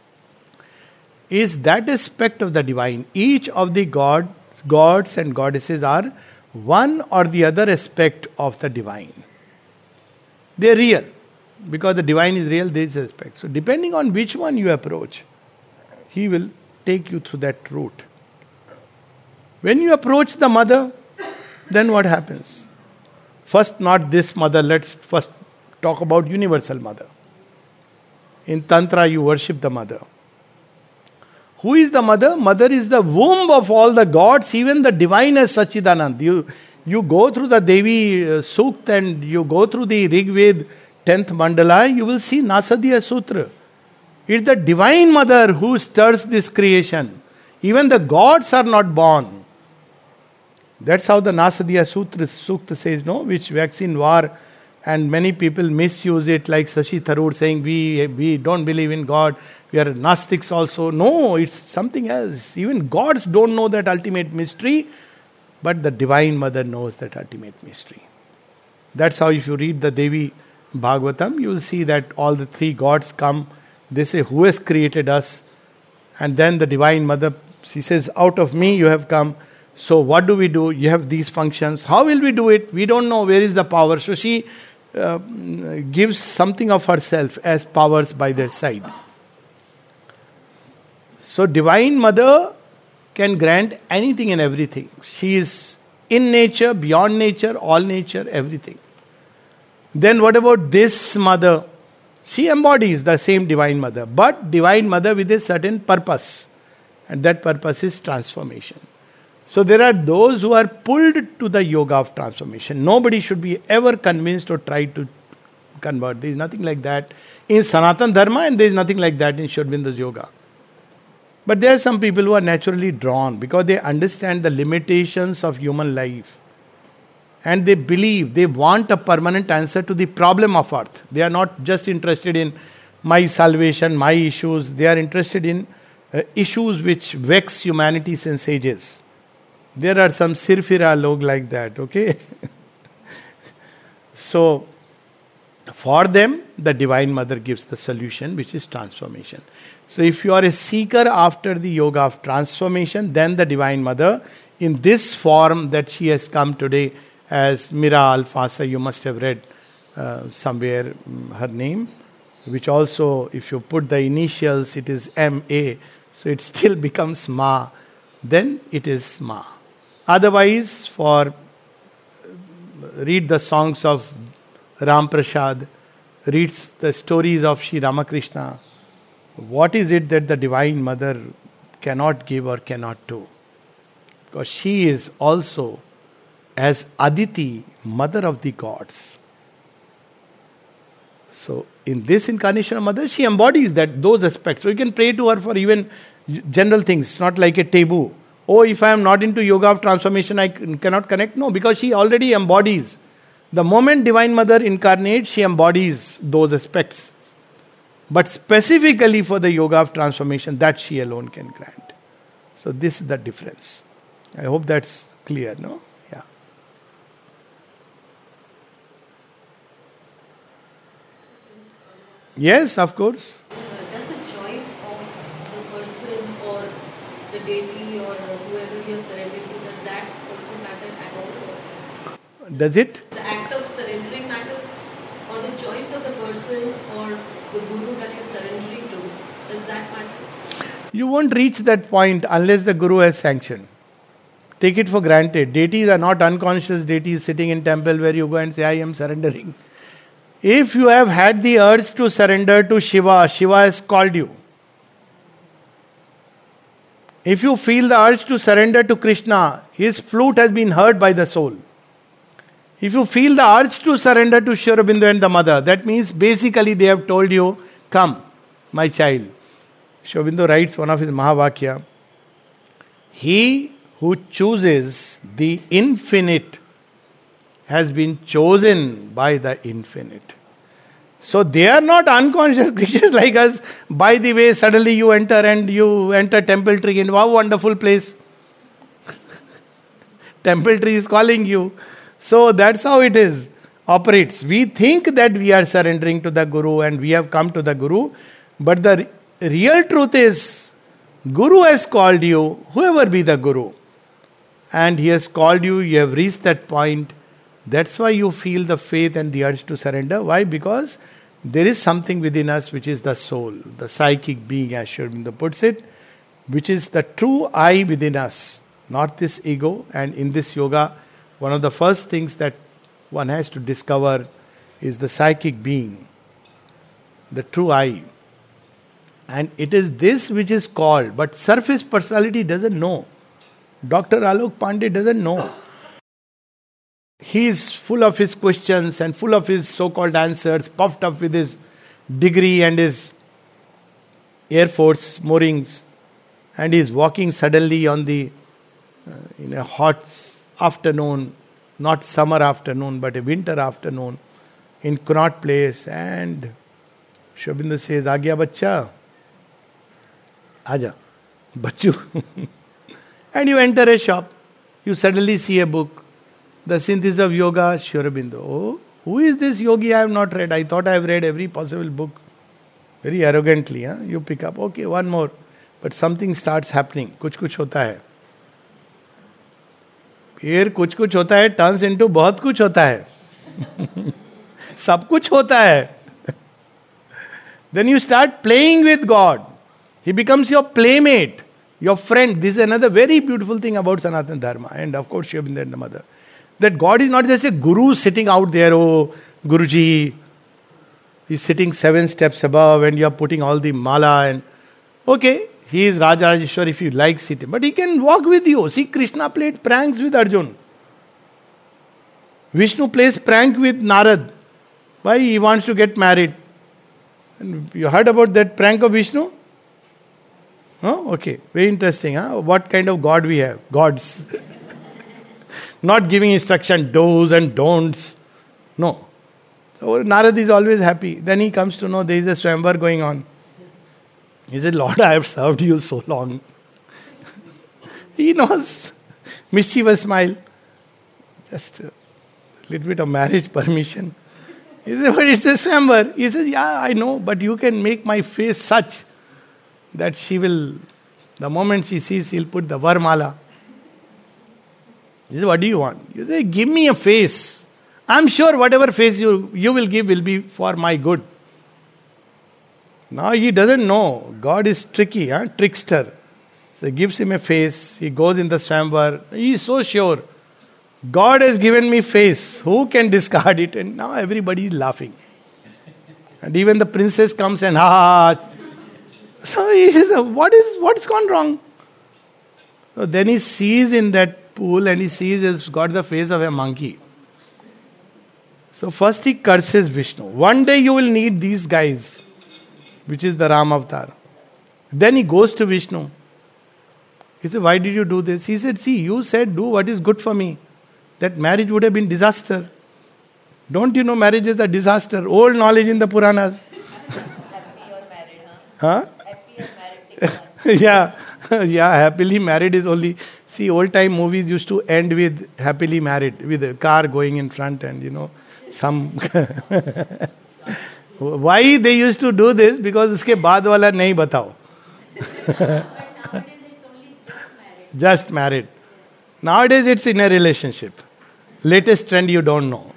Speaker 1: is that aspect of the divine. Each of the gods and goddesses are one or the other aspect of the divine. They are real. Because the divine is real, there is aspect. So depending on which one you approach, he will take you through that route. When you approach the mother, then what happens? First, not this mother, let's first talk about universal mother. In Tantra, you worship the mother. Who is the mother? Mother is the womb of all the gods, even the divine as Sachidanand. You go through the Devi Sukt and you go through the Rig Veda 10th mandala, you will see Nasadiya Sutra. It's the divine mother who stirs this creation. Even the gods are not born. That's how the Nasadiya Sukta says, no? Which vaccine war And many people misuse it, like Shashi Tharoor saying, we don't believe in God, we are Gnostics also. No, it's something else. Even gods don't know that ultimate mystery, but the Divine Mother knows that ultimate mystery. That's how if you read the Devi Bhagavatam, you will see that all the three gods come, they say, who has created us? And then the Divine Mother, she says, out of me you have come. So what do? You have these functions. How will we do it? We don't know where is the power. So she gives something of herself as powers by their side. So Divine Mother can grant anything and everything. She is in nature, beyond nature, all nature, everything. Then what about this mother? She embodies the same Divine Mother, but Divine Mother with a certain purpose. And that purpose is transformation. So there are those who are pulled to the yoga of transformation. Nobody should be ever convinced or try to convert. There is nothing like that in Sanatan Dharma, and there is nothing like that in Sri Aurobindo's yoga. But there are some people who are naturally drawn because they understand the limitations of human life. And they believe, they want a permanent answer to the problem of earth. They are not just interested in my salvation, my issues. They are interested in issues which vex humanity since ages. There are some Sirfira log like that, okay? So, for them, the Divine Mother gives the solution, which is transformation. So, if you are a seeker after the yoga of transformation, then the Divine Mother, in this form that she has come today as Mira Alfasa, you must have read somewhere her name, which also, if you put the initials, it is M-A, so it still becomes Ma. Then it is Ma. Otherwise, read the songs of Ram Prasad, reads the stories of Sri Ramakrishna. What is it that the Divine Mother cannot give or cannot do? Because she is also, as Aditi, mother of the gods. So, in this incarnation of Mother, she embodies those aspects. So, you can pray to her for even general things. It's not like a taboo. Oh, if I am not into yoga of transformation, I cannot connect. No, because she already embodies. The moment Divine Mother incarnates, she embodies those aspects. But specifically for the yoga of transformation, that she alone can grant. So this is the difference. I hope that's clear, no? Yeah. Yes, of course.
Speaker 3: Does the choice of the person or the deity or whoever you're surrendering to, does that also matter at all?
Speaker 1: Does it?
Speaker 3: The act of surrendering matters, or the choice of the person or the guru that you're surrendering to, does that matter?
Speaker 1: You won't reach that point unless the guru has sanctioned. Take it for granted. Deities are not unconscious deities sitting in temple where you go and say, I am surrendering. If you have had the urge to surrender to Shiva, Shiva has called you. If you feel the urge to surrender to Krishna, his flute has been heard by the soul. If you feel the urge to surrender to Sri Aurobindo and the mother, that means basically they have told you, come, my child. Sri Aurobindo writes one of his Mahavakya, he who chooses the infinite has been chosen by the infinite. So they are not unconscious creatures like us. By the way, suddenly you enter Temple Tree, and wow, wonderful place. Temple Tree is calling you. So that's how it is, operates. We think that we are surrendering to the Guru and we have come to the Guru. But the real truth is, Guru has called you, whoever be the Guru. And he has called you, you have reached that point. That's why you feel the faith and the urge to surrender. Why? Because there is something within us which is the soul, the psychic being, as Sri Aurobindo puts it, which is the true I within us, not this ego. And in this yoga, one of the first things that one has to discover is the psychic being, the true I. And it is this which is called, but surface personality doesn't know. Dr. Alok Pandey doesn't know. He is full of his questions and full of his so-called answers, puffed up with his degree and his Air Force moorings. And he is walking suddenly on in a hot afternoon, not summer afternoon, but a winter afternoon. in Connaught Place, and Sri Aurobindo says, "आ गया बच्चा, आजा, बच्चू." And you enter a shop, you suddenly see a book, The Synthesis of Yoga, Sri Aurobindo. Oh, who is this yogi I have not read? I thought I have read every possible book. Very arrogantly, huh? You pick up, okay, one more. But something starts happening. कुछ कुछ होता है. फिर कुछ कुछ होता है turns into बहुत कुछ होता है. सब कुछ होता है. Then you start playing with God. He becomes your playmate, your friend. This is another very beautiful thing about Sanatana Dharma, and of course Sri Aurobindo and the mother. That God is not just a guru sitting out there, oh Guruji, he's sitting 7 steps above and you're putting all the mala and okay, he is Rajarajeshwar if you like sitting, but he can walk with you. See, Krishna played pranks with Arjun. Vishnu plays prank with Narad. Why? He wants to get married. And you heard about that prank of Vishnu? Oh, okay. Very interesting, huh? What kind of God we have? Gods. Not giving instruction, do's and don'ts. No. So Narad is always happy. Then he comes to know there is a swamvar going on. He said, Lord, I have served you so long. He knows. Mischievous smile. Just a little bit of marriage permission. He said, but it's a swamvar. He says, yeah, I know, but you can make my face such that she will, the moment she sees, he'll put the varmala. He says, what do you want? You say, give me a face. I'm sure whatever face you will give will be for my good. Now he doesn't know. God is tricky, trickster. So he gives him a face. He goes in the swamvar. He is so sure. God has given me face. Who can discard it? And now everybody is laughing. And even the princess comes and ha. So he says, what's gone wrong? So then he sees in that pool and he sees it's got the face of a monkey. So first he curses Vishnu. One day you will need these guys, which is the Ram avatar. Then he goes to Vishnu. He said, why did you do this? He said, see, you said do what is good for me. That marriage would have been disaster. Don't you know marriage is a disaster? Old knowledge in the Puranas.
Speaker 2: Happy or married, huh? Happy or married.
Speaker 1: Yeah, happily married is only... See, old time movies used to end with happily married, with a car going in front and, some... Why they used to do this? Because uske baad wala nahi batao.
Speaker 3: But nowadays it's only
Speaker 1: Just married. Nowadays it's in a relationship. Latest trend you don't know.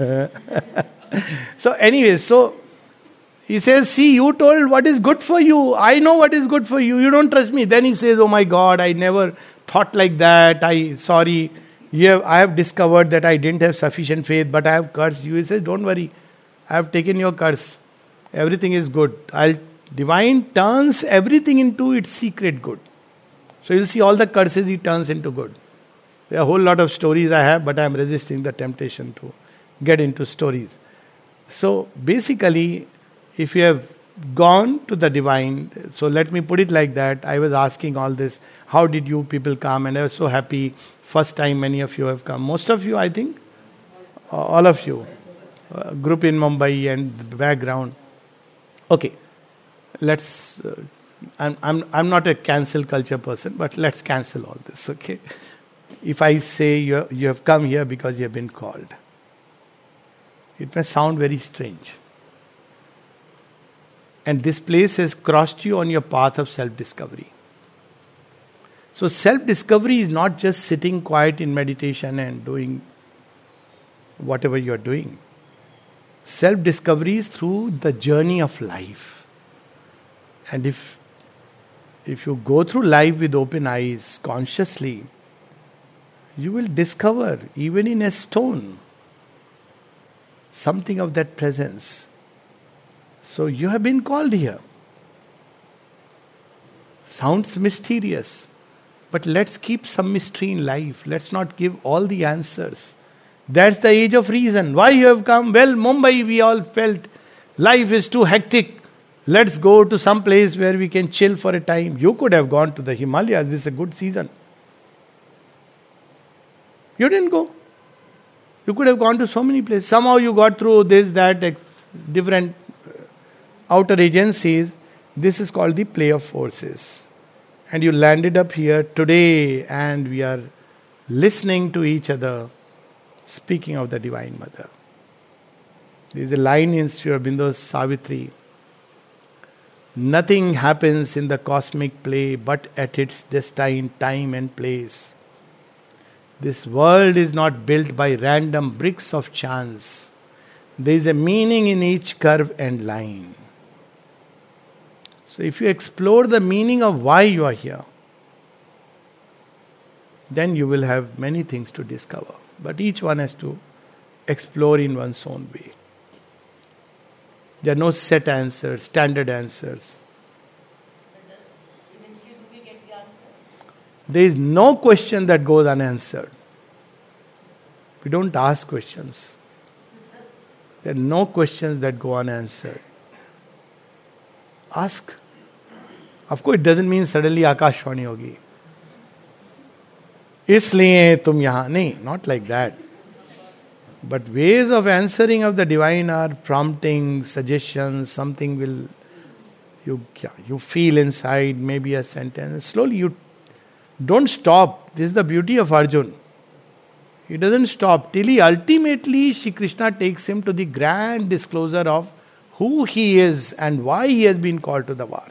Speaker 1: So anyways, he says, see, you told what is good for you. I know what is good for you. You don't trust me. Then he says, oh my God, I never thought like that. Sorry. I have discovered that I didn't have sufficient faith, but I have cursed you. He says, don't worry. I have taken your curse. Everything is good. Divine turns everything into its secret good. So you'll see all the curses he turns into good. There are a whole lot of stories I have, but I am resisting the temptation to get into stories. So basically, if you have gone to the divine, so let me put it like that. I was asking all this, how did you people come? And I was so happy. First time many of you have come. Most of you, I think. All of you. Group in Mumbai and the background. Okay. Let's... I'm not a cancel culture person, but let's cancel all this, okay? If I say you have come here because you have been called, it may sound very strange. And this place has crossed you on your path of self-discovery. So self-discovery is not just sitting quiet in meditation and doing whatever you are doing. Self-discovery is through the journey of life. And if you go through life with open eyes, consciously, you will discover, even in a stone, something of that presence. So you have been called here. Sounds mysterious, but let's keep some mystery in life. Let's not give all the answers. That's the age of reason. Why you have come? Well, Mumbai, we all felt life is too hectic. Let's go to some place where we can chill for a time. You could have gone to the Himalayas. This is a good season. You didn't go. You could have gone to so many places. Somehow you got through this, that, different outer agencies. This is called the play of forces. And you landed up here today, and we are listening to each other, speaking of the Divine Mother. There is a line in Sri Aurobindo's Savitri. Nothing happens in the cosmic play but at its destined time and place. This world is not built by random bricks of chance. There is a meaning in each curve and line. So if you explore the meaning of why you are here, then you will have many things to discover. But each one has to explore in one's own way. There are no set answers, standard answers.
Speaker 2: Eventually, do we get the answer?
Speaker 1: There is no question that goes unanswered. We don't ask questions. There are no questions that go unanswered. Ask. Of course, it doesn't mean suddenly Akashvani hogi. इसलिए तुम यहाँ नहीं, not like that. But ways of answering of the divine are prompting, suggestions, something will you feel inside, maybe a sentence. Slowly you don't stop. This is the beauty of Arjun. He doesn't stop till he ultimately Shri Krishna takes him to the grand disclosure of who he is and why he has been called to the war.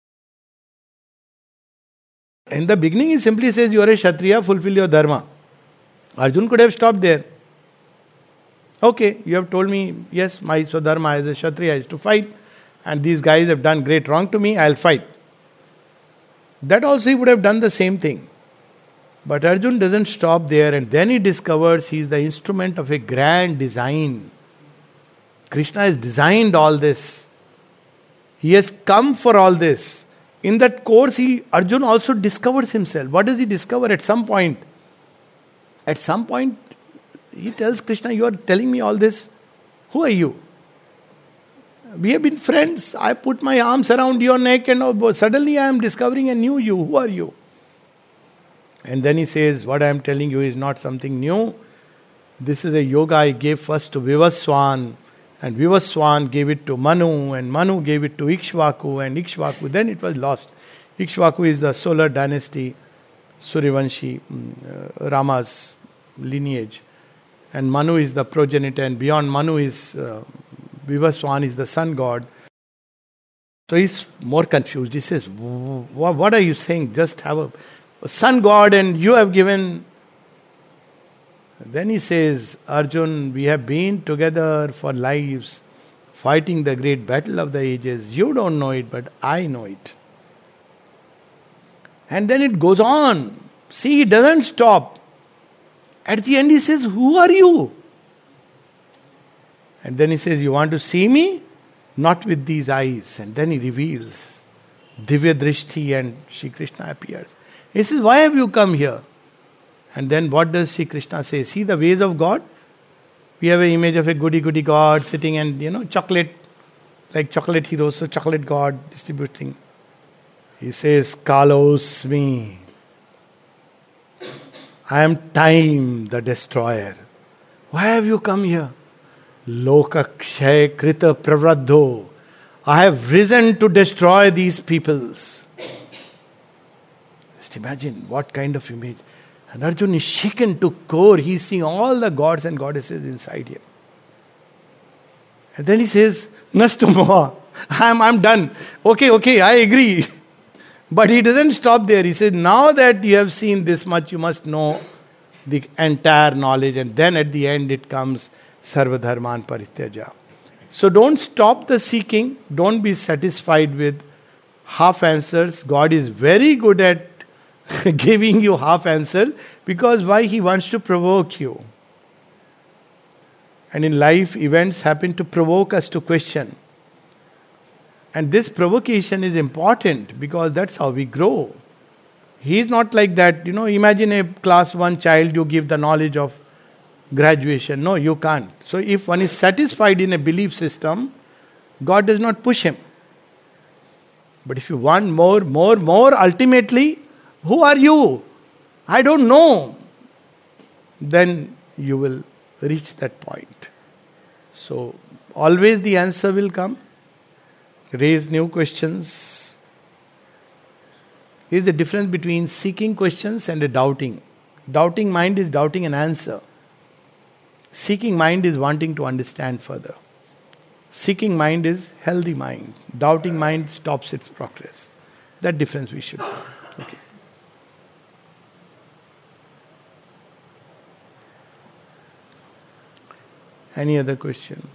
Speaker 1: In the beginning, he simply says, you are a Kshatriya, fulfill your dharma. Arjun could have stopped there. Okay, you have told me, yes, my Swadharma as a Kshatriya is to fight, and these guys have done great wrong to me, I'll fight. That also he would have done the same thing. But Arjun doesn't stop there, and then he discovers he is the instrument of a grand design. Krishna has designed all this. He has come for all this. In that course, Arjun also discovers himself. What does he discover at some point? At some point, he tells Krishna, you are telling me all this. Who are you? We have been friends. I put my arms around your neck and suddenly I am discovering a new you. Who are you? And then he says, what I am telling you is not something new. This is a yoga I gave first to Vivaswan. And Vivaswan gave it to Manu, and Manu gave it to Ikshvaku, and Ikshvaku, then it was lost. Ikshvaku is the solar dynasty, Suryavanshi, Rama's lineage. And Manu is the progenitor, and beyond Manu is Vivaswan is the sun god. So he's more confused. He says, what are you saying? Just have a sun god and you have given... Then he says, Arjun, we have been together for lives, fighting the great battle of the ages. You don't know it, but I know it. And then it goes on. See, he doesn't stop. At the end he says, who are you? And then he says, you want to see me? Not with these eyes. And then he reveals Divya Drishti and Shri Krishna appears. He says, why have you come here? And then what does Shri Krishna say? See the ways of God? We have an image of a goody God sitting and, chocolate, like chocolate heroes, so chocolate God distributing. He says, Kalosmi. I am time, the destroyer. Why have you come here? Lokakshay krita pravradho. I have risen to destroy these peoples. Just imagine what kind of image. And Arjun is shaken to core. He's seeing all the gods and goddesses inside him. And then he says, Nastu moha. I'm done. Okay, I agree. But he doesn't stop there. He says, now that you have seen this much, you must know the entire knowledge. And then at the end it comes, Sarva Dharman Parityaja. So don't stop the seeking. Don't be satisfied with half answers. God is very good at giving you half answers, because why? He wants to provoke you. And in life, events happen to provoke us to question. And this provocation is important because that's how we grow. He is not like that. Imagine a class 1 child, you give the knowledge of graduation. No, you can't. So if one is satisfied in a belief system, God does not push him. But if you want more, ultimately, who are you? I don't know. Then you will reach that point. So, always the answer will come. Raise new questions. Is the difference between seeking questions and a doubting. Doubting mind is doubting an answer. Seeking mind is wanting to understand further. Seeking mind is healthy mind. Doubting mind stops its progress. That difference we should know. Okay. Any other question?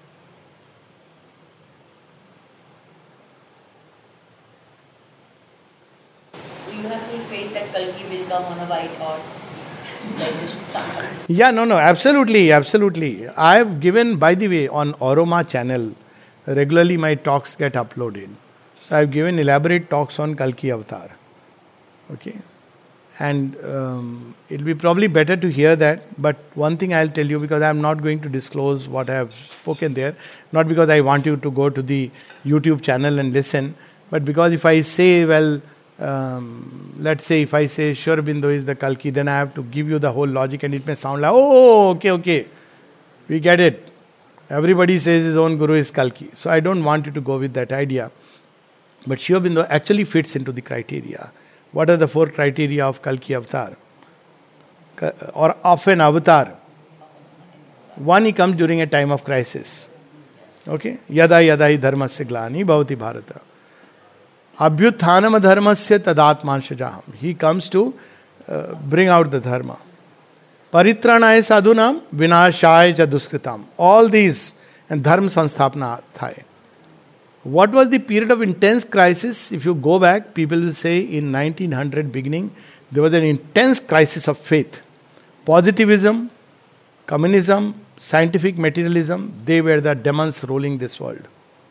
Speaker 2: So you have full faith that Kalki will come on a white horse.
Speaker 1: Yeah, no, absolutely. I have given, by the way, on Oroma channel, regularly my talks get uploaded. So I have given elaborate talks on Kalki Avatar. Okay. And it'll be probably better to hear that. But one thing I'll tell you, because I'm not going to disclose what I have spoken there, not because I want you to go to the YouTube channel and listen, but because if I say, let's say if I say Sri Aurobindo is the Kalki, then I have to give you the whole logic, and it may sound like, okay, we get it. Everybody says his own Guru is Kalki. So I don't want you to go with that idea. But Sri Aurobindo actually fits into the criteria. What are the 4 criteria of Kalki Avatar? Or of an avatar? One, he comes during a time of crisis. Okay? Yada yada hi dharmasya glani bhavati bharata. Abhyuthanam dharmasya tadatmanshajaham. He comes to bring out the dharma. Paritranaya sadhunam vinashaya cha duskritam. All these, and dharma sanstapna thai. What was the period of intense crisis? If you go back, people will say in 1900 beginning, there was an intense crisis of faith. Positivism, communism, scientific materialism, they were the demons ruling this world.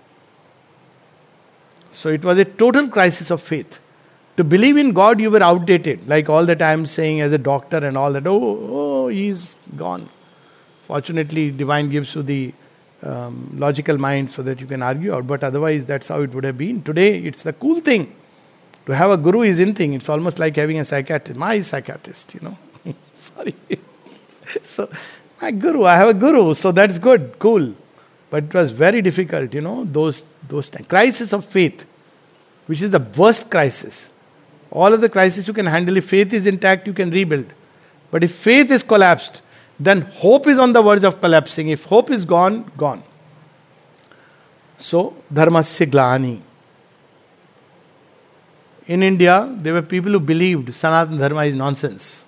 Speaker 1: So it was a total crisis of faith. To believe in God, you were outdated. Like all that I am saying as a doctor and all that. Oh, he's gone. Fortunately, divine gives you the logical mind so that you can argue out. But otherwise, that's how it would have been. Today, it's the cool thing. To have a guru is in thing. It's almost like having a psychiatrist. My psychiatrist, Sorry. So, my guru, I have a guru. So that's good, cool. But it was very difficult, those times. Crisis of faith, which is the worst crisis. All of the crises you can handle. If faith is intact, you can rebuild. But if faith is collapsed, then hope is on the verge of collapsing. If hope is gone, gone. So, dharmasya glani. In India, there were people who believed Sanatana Dharma is nonsense.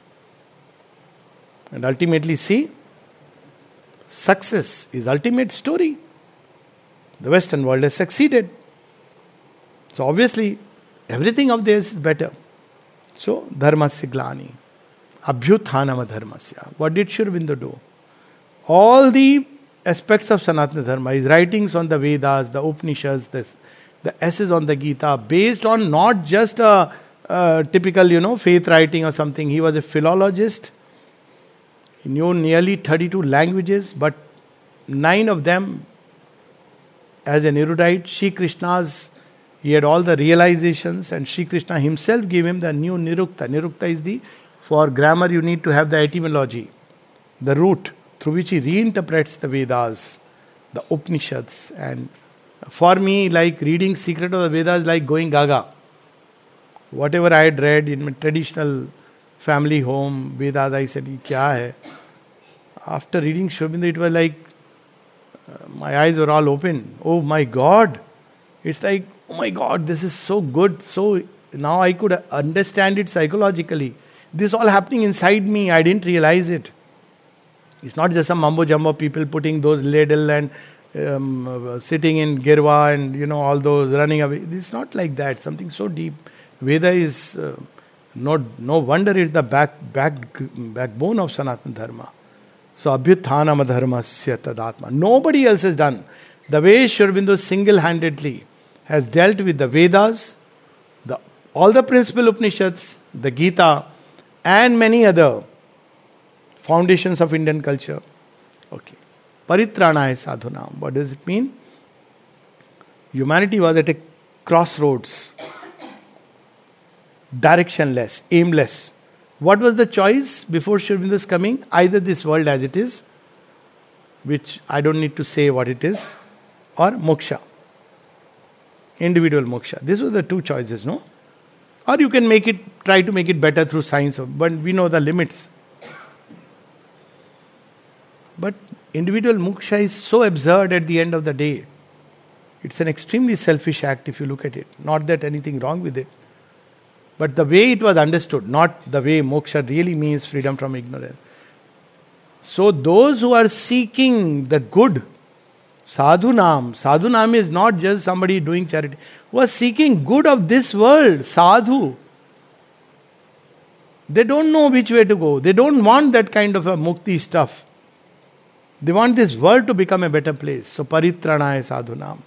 Speaker 1: And ultimately, see, success is ultimate story. The Western world has succeeded. So obviously, everything of theirs is better. So, dharmasya glani. Abhyuthanam dharmasya. What did Sri Aurobindo do? All the aspects of Sanatana Dharma, his writings on the Vedas, the Upanishads, the essays on the Gita, based on not just a typical, faith writing or something. He was a philologist. He knew nearly 32 languages, but 9 of them as an erudite. Shri Krishna's, he had all the realizations, and Shri Krishna himself gave him the new Nirukta. Nirukta is for grammar you need to have the etymology, the root through which he reinterprets the Vedas, the Upanishads. And for me, like reading Secret of the Vedas, like going gaga. Whatever I had read in my traditional family home, Vedas, I said, "Ye kya hai?" After reading Sri Aurobindo, it was like my eyes were all open. Oh my God! It's like, oh my God, this is so good. So now I could understand it psychologically. This all happening inside me, I didn't realize it. It's not just some mumbo jumbo people putting those ladle and sitting in girva and all those running away. It's not like that. Something so deep. Veda is no wonder it's the backbone of Sanatana Dharma. So abhyuthanam dharmasya tadatma. Nobody else has done. The way Sri Aurobindo single-handedly has dealt with the Vedas, all the principal Upanishads, the Gita, and many other foundations of Indian culture. Okay. Paritranaya sadhunam. What does it mean? Humanity was at a crossroads. Directionless, aimless. What was the choice before Sri Aurobindo's coming? Either this world as it is, which I don't need to say what it is, or moksha. Individual moksha. These were the two choices, no? Or you can try to make it better through science, but we know the limits. But individual moksha is so absurd at the end of the day. It's an extremely selfish act if you look at it. Not that anything wrong with it. But the way it was understood, not the way moksha really means freedom from ignorance. So those who are seeking the good, sadhunam is not just somebody doing charity, who are seeking good of this world, sadhu. They don't know which way to go. They don't want that kind of a mukti stuff. They want this world to become a better place. So paritranaya sadhunam.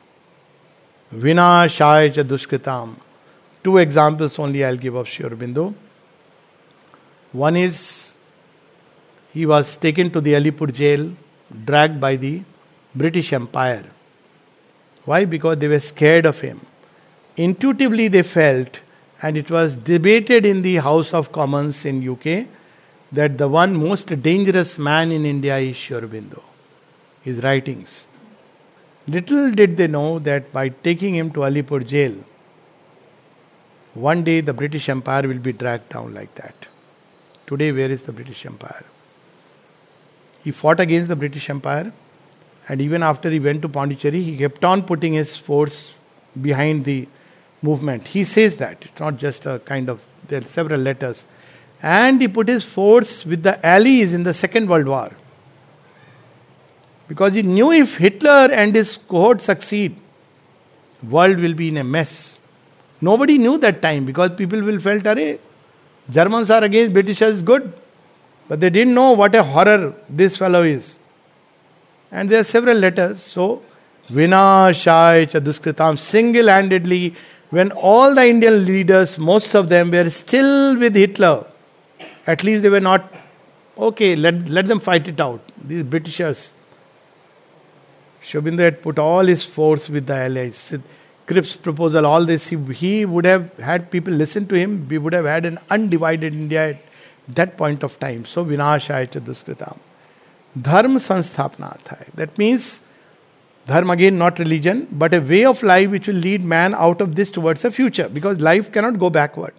Speaker 1: Vinashaya cha dushkritam. Two examples only I'll give of Sri Aurobindo. One is, he was taken to the Alipur jail, dragged by the British Empire. Why? Because they were scared of him. Intuitively they felt, and it was debated in the House of Commons in UK, that the one most dangerous man in India is Sri Aurobindo. His writings. Little did they know that by taking him to Alipur jail, one day the British Empire will be dragged down like that. Today, where is the British Empire? He fought against the British Empire, and even after he went to Pondicherry, he kept on putting his force behind the movement. He says that. It's not just a kind of, there are several letters. And he put his force with the Allies in the Second World War. Because he knew if Hitler and his cohort succeed, world will be in a mess. Nobody knew that time because people will felt, arey, Germans are against Britishers is good. But they didn't know what a horror this fellow is. And there are several letters. So, Vinashaya cha duskritam, single-handedly, when all the Indian leaders, most of them were still with Hitler, at least they were not, okay, let them fight it out. These Britishers. Sri Aurobindo had put all his force with the Allies. Cripp's proposal, all this, he would have had people listen to him. We would have had an undivided India at that point of time. So, Vinashaya cha duskritam. Dharma sansthapanatha. That means, dharma again, not religion, but a way of life which will lead man out of this towards a future. Because life cannot go backward.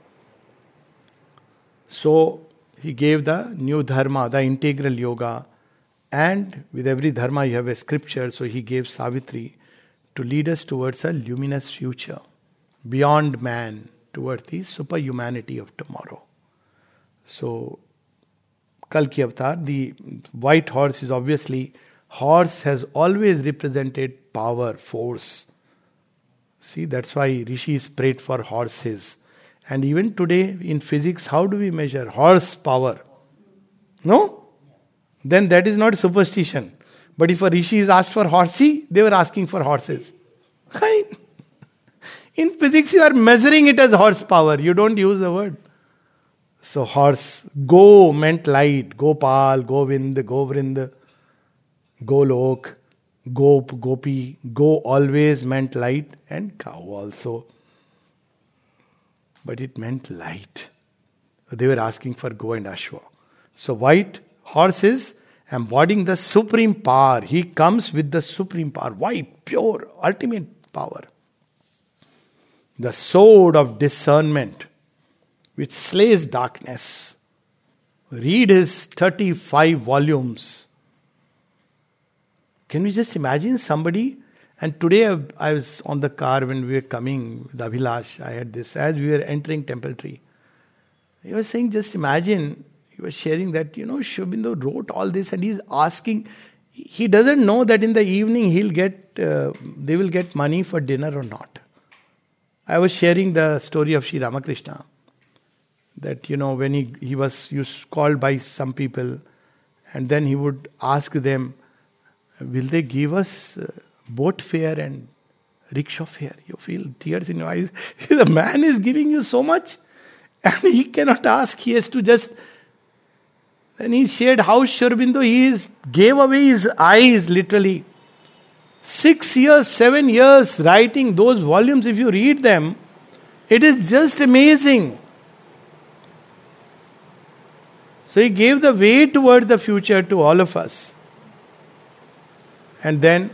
Speaker 1: So, he gave the new dharma, the integral yoga. And with every dharma you have a scripture. So, he gave Savitri to lead us towards a luminous future, beyond man, towards the superhumanity of tomorrow. So, Kalki Avatar, the white horse is obviously, horse has always represented power, force. See, that's why rishis prayed for horses. And even today in physics, how do we measure? Horse power. No? Then that is not superstition. But if a rishi is asked for horsey, they were asking for horses. In physics, you are measuring it as horsepower. You don't use the word. So horse, go meant light. Gopal, Govind, Govrind, Golok, Gop, Gopi. Go always meant light, and cow also. But it meant light. They were asking for Go and Ashwa. So white horse is embodying the supreme power. He comes with the supreme power. White, pure, ultimate power. The sword of discernment, which slays darkness. Read his 35 volumes. Can we just imagine somebody? And today I was on the car when we were coming with Abhilash. I had this as we were entering Temple Tree. He was saying, just imagine, he was sharing that, Sri Aurobindo wrote all this and he's asking, he doesn't know that in the evening they will get money for dinner or not. I was sharing the story of Sri Ramakrishna. That, when he was called by some people, and then he would ask them, will they give us boat fare and rickshaw fare? You feel tears in your eyes. The man is giving you so much, and he cannot ask. He has to just... Then he shared how Sri Aurobindo gave away his eyes literally. 6 years, 7 years writing those volumes. If you read them, it is just amazing. So he gave the way toward the future to all of us. And then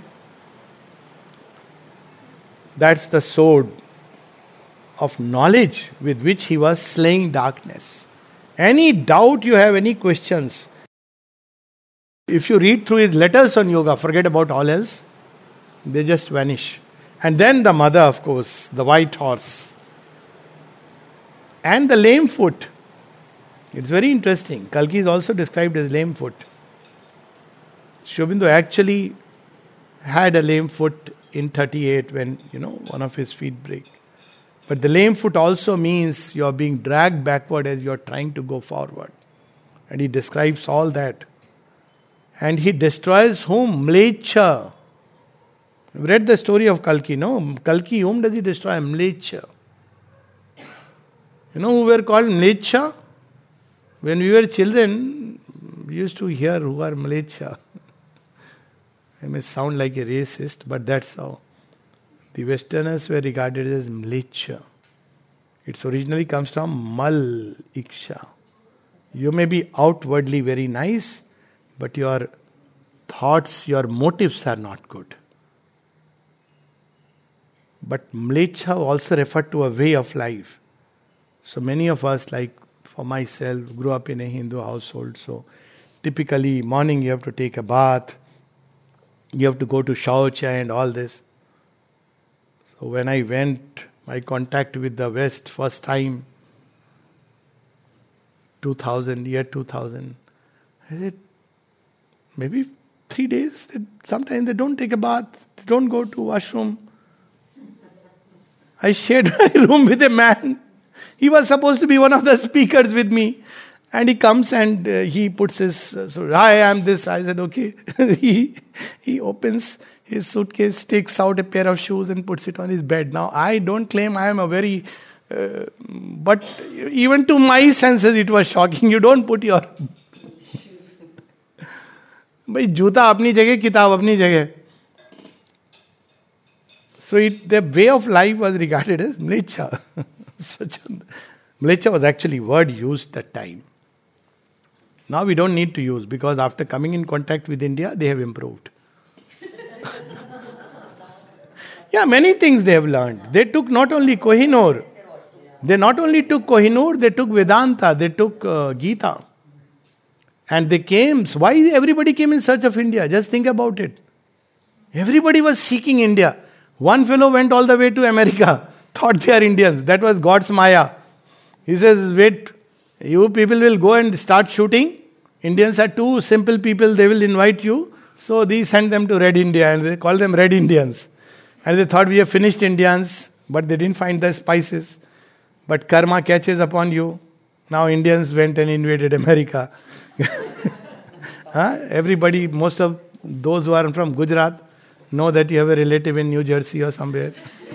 Speaker 1: that's the sword of knowledge with which he was slaying darkness. Any doubt you have, any questions, if you read through his letters on yoga, forget about all else. They just vanish. And then the mother, of course, the white horse. And the lame foot. It's very interesting. Kalki is also described as lame foot. Sri Aurobindo actually had a lame foot in 38 when, one of his feet break. But the lame foot also means you are being dragged backward as you are trying to go forward. And he describes all that. And he destroys whom? Mlecha. You've read the story of Kalki, no? Kalki, whom does he destroy? Mlecha. You know who were called Mlecha? When we were children, we used to hear who are Mlecha. I may sound like a racist, but that's how. The Westerners were regarded as Mlecha. It originally comes from Mal Iksha. You may be outwardly very nice, but your thoughts, your motives are not good. But Mlecha also referred to a way of life. So many of us, like for myself, grew up in a Hindu household. So typically morning you have to take a bath, you have to go to Shaucha and all this. So when I went, my contact with the West first time, 2000, I said, maybe 3 days. Sometimes they don't take a bath, they don't go to washroom. I shared my room with a man. He was supposed to be one of the speakers with me. And he comes and he puts his, I am this. I said, okay. he opens his suitcase, takes out a pair of shoes and puts it on his bed. Now, I don't claim I am a very, but even to my senses it was shocking. You don't put your... भाई जूता अपनी जगह, किताब अपनी जगह. So the way of life was regarded as Mlecha. Mlecha was actually word used that time. Now we don't need to use, because after coming in contact with India, they have improved. Yeah, many things they have learned. They took not only Kohinoor, they took Vedanta, they took Gita. And they came. Why everybody came in search of India? Just think about it. Everybody was seeking India. One fellow went all the way to America, thought they are Indians. That was God's Maya. He says, wait, you people will go and start shooting. Indians are too simple people, they will invite you. So they sent them to Red India and they call them Red Indians. And they thought we have finished Indians, but they didn't find the spices. But karma catches upon you. Now Indians went and invaded America. Everybody, most of those who are from Gujarat, know that you have a relative in New Jersey or somewhere.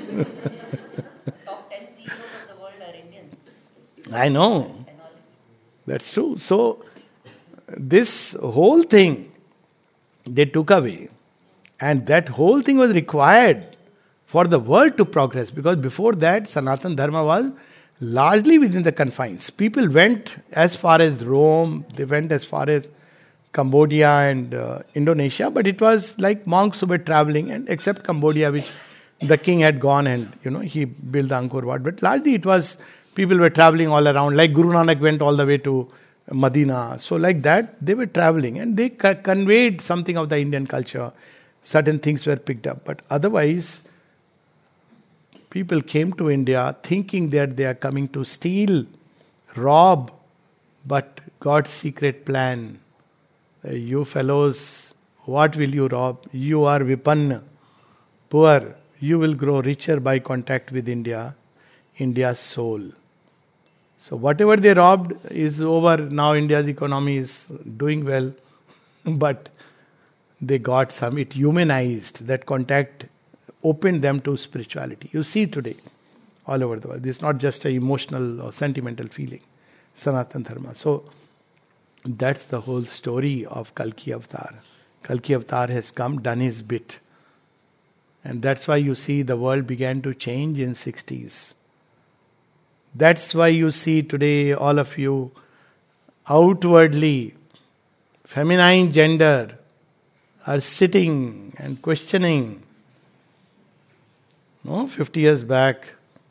Speaker 2: Top 10 CEOs of the world are Indians.
Speaker 1: I know. That's true. So, this whole thing, they took away. And that whole thing was required for the world to progress. Because before that, Sanatana Dharma was largely within the confines. People went as far as Rome, they went as far as Cambodia and Indonesia, but it was like monks who were traveling, and except Cambodia, which the king had gone and he built the Angkor Wat. But largely it was people were traveling all around. Like Guru Nanak went all the way to Medina. So like that, they were traveling and they conveyed something of the Indian culture. Certain things were picked up, but otherwise, people came to India thinking that they are coming to steal, rob, but God's secret plan. You fellows, what will you rob? You are vipanna, poor. You will grow richer by contact with India, India's soul. So whatever they robbed is over. Now India's economy is doing well. But they got some, it humanized. That contact opened them to spirituality. You see today, all over the world. This is not just an emotional or sentimental feeling. Sanatana Dharma. So, that's the whole story of Kalki Avatar. Kalki Avatar has come, done his bit. And that's why you see the world began to change in 60s. That's why you see today all of you outwardly, feminine gender are sitting and questioning. No, 50 years back,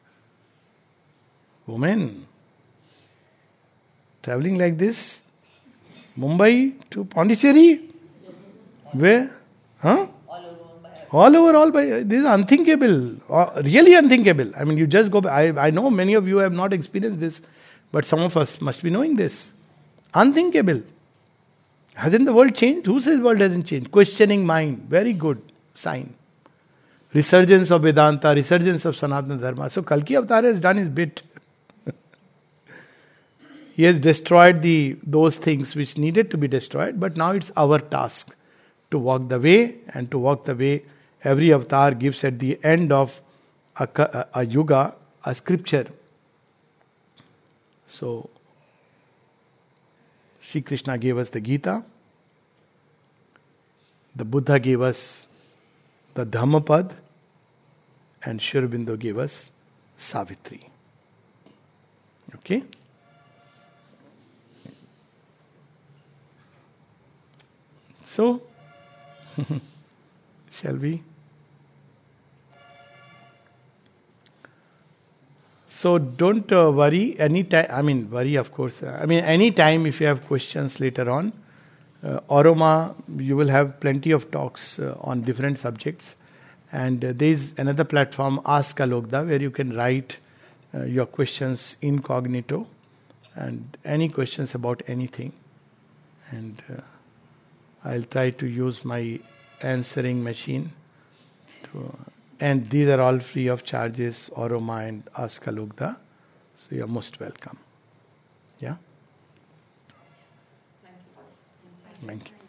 Speaker 1: women traveling like this, Mumbai to Pondicherry, where? Huh? All over, all by. This is unthinkable, really unthinkable. I mean, you just go. I know many of you have not experienced this, but some of us must be knowing this. Unthinkable. Hasn't the world changed? Who says the world hasn't changed? Questioning mind, very good sign. Resurgence of Vedanta, resurgence of Sanatana Dharma. So Kalki Avatar has done his bit. He has destroyed those things which needed to be destroyed, but now it's our task to walk the way, and to walk the way, every avatar gives at the end of a yuga a scripture. So, Sri Krishna gave us the Gita, the Buddha gave us the Dhammapad, and Sri Aurobindo gave us Savitri. Okay? So, shall we? So don't worry any time. I mean, worry of course. Any time if you have questions later on. Aroma, you will have plenty of talks on different subjects. And there is another platform, Ask Alokda, where you can write your questions incognito. And any questions about anything. And I'll try to use my answering machine. And these are all free of charges, Aroma and Ask Alokda. So you're most welcome. Yeah?
Speaker 3: Thank you.
Speaker 1: Thank you.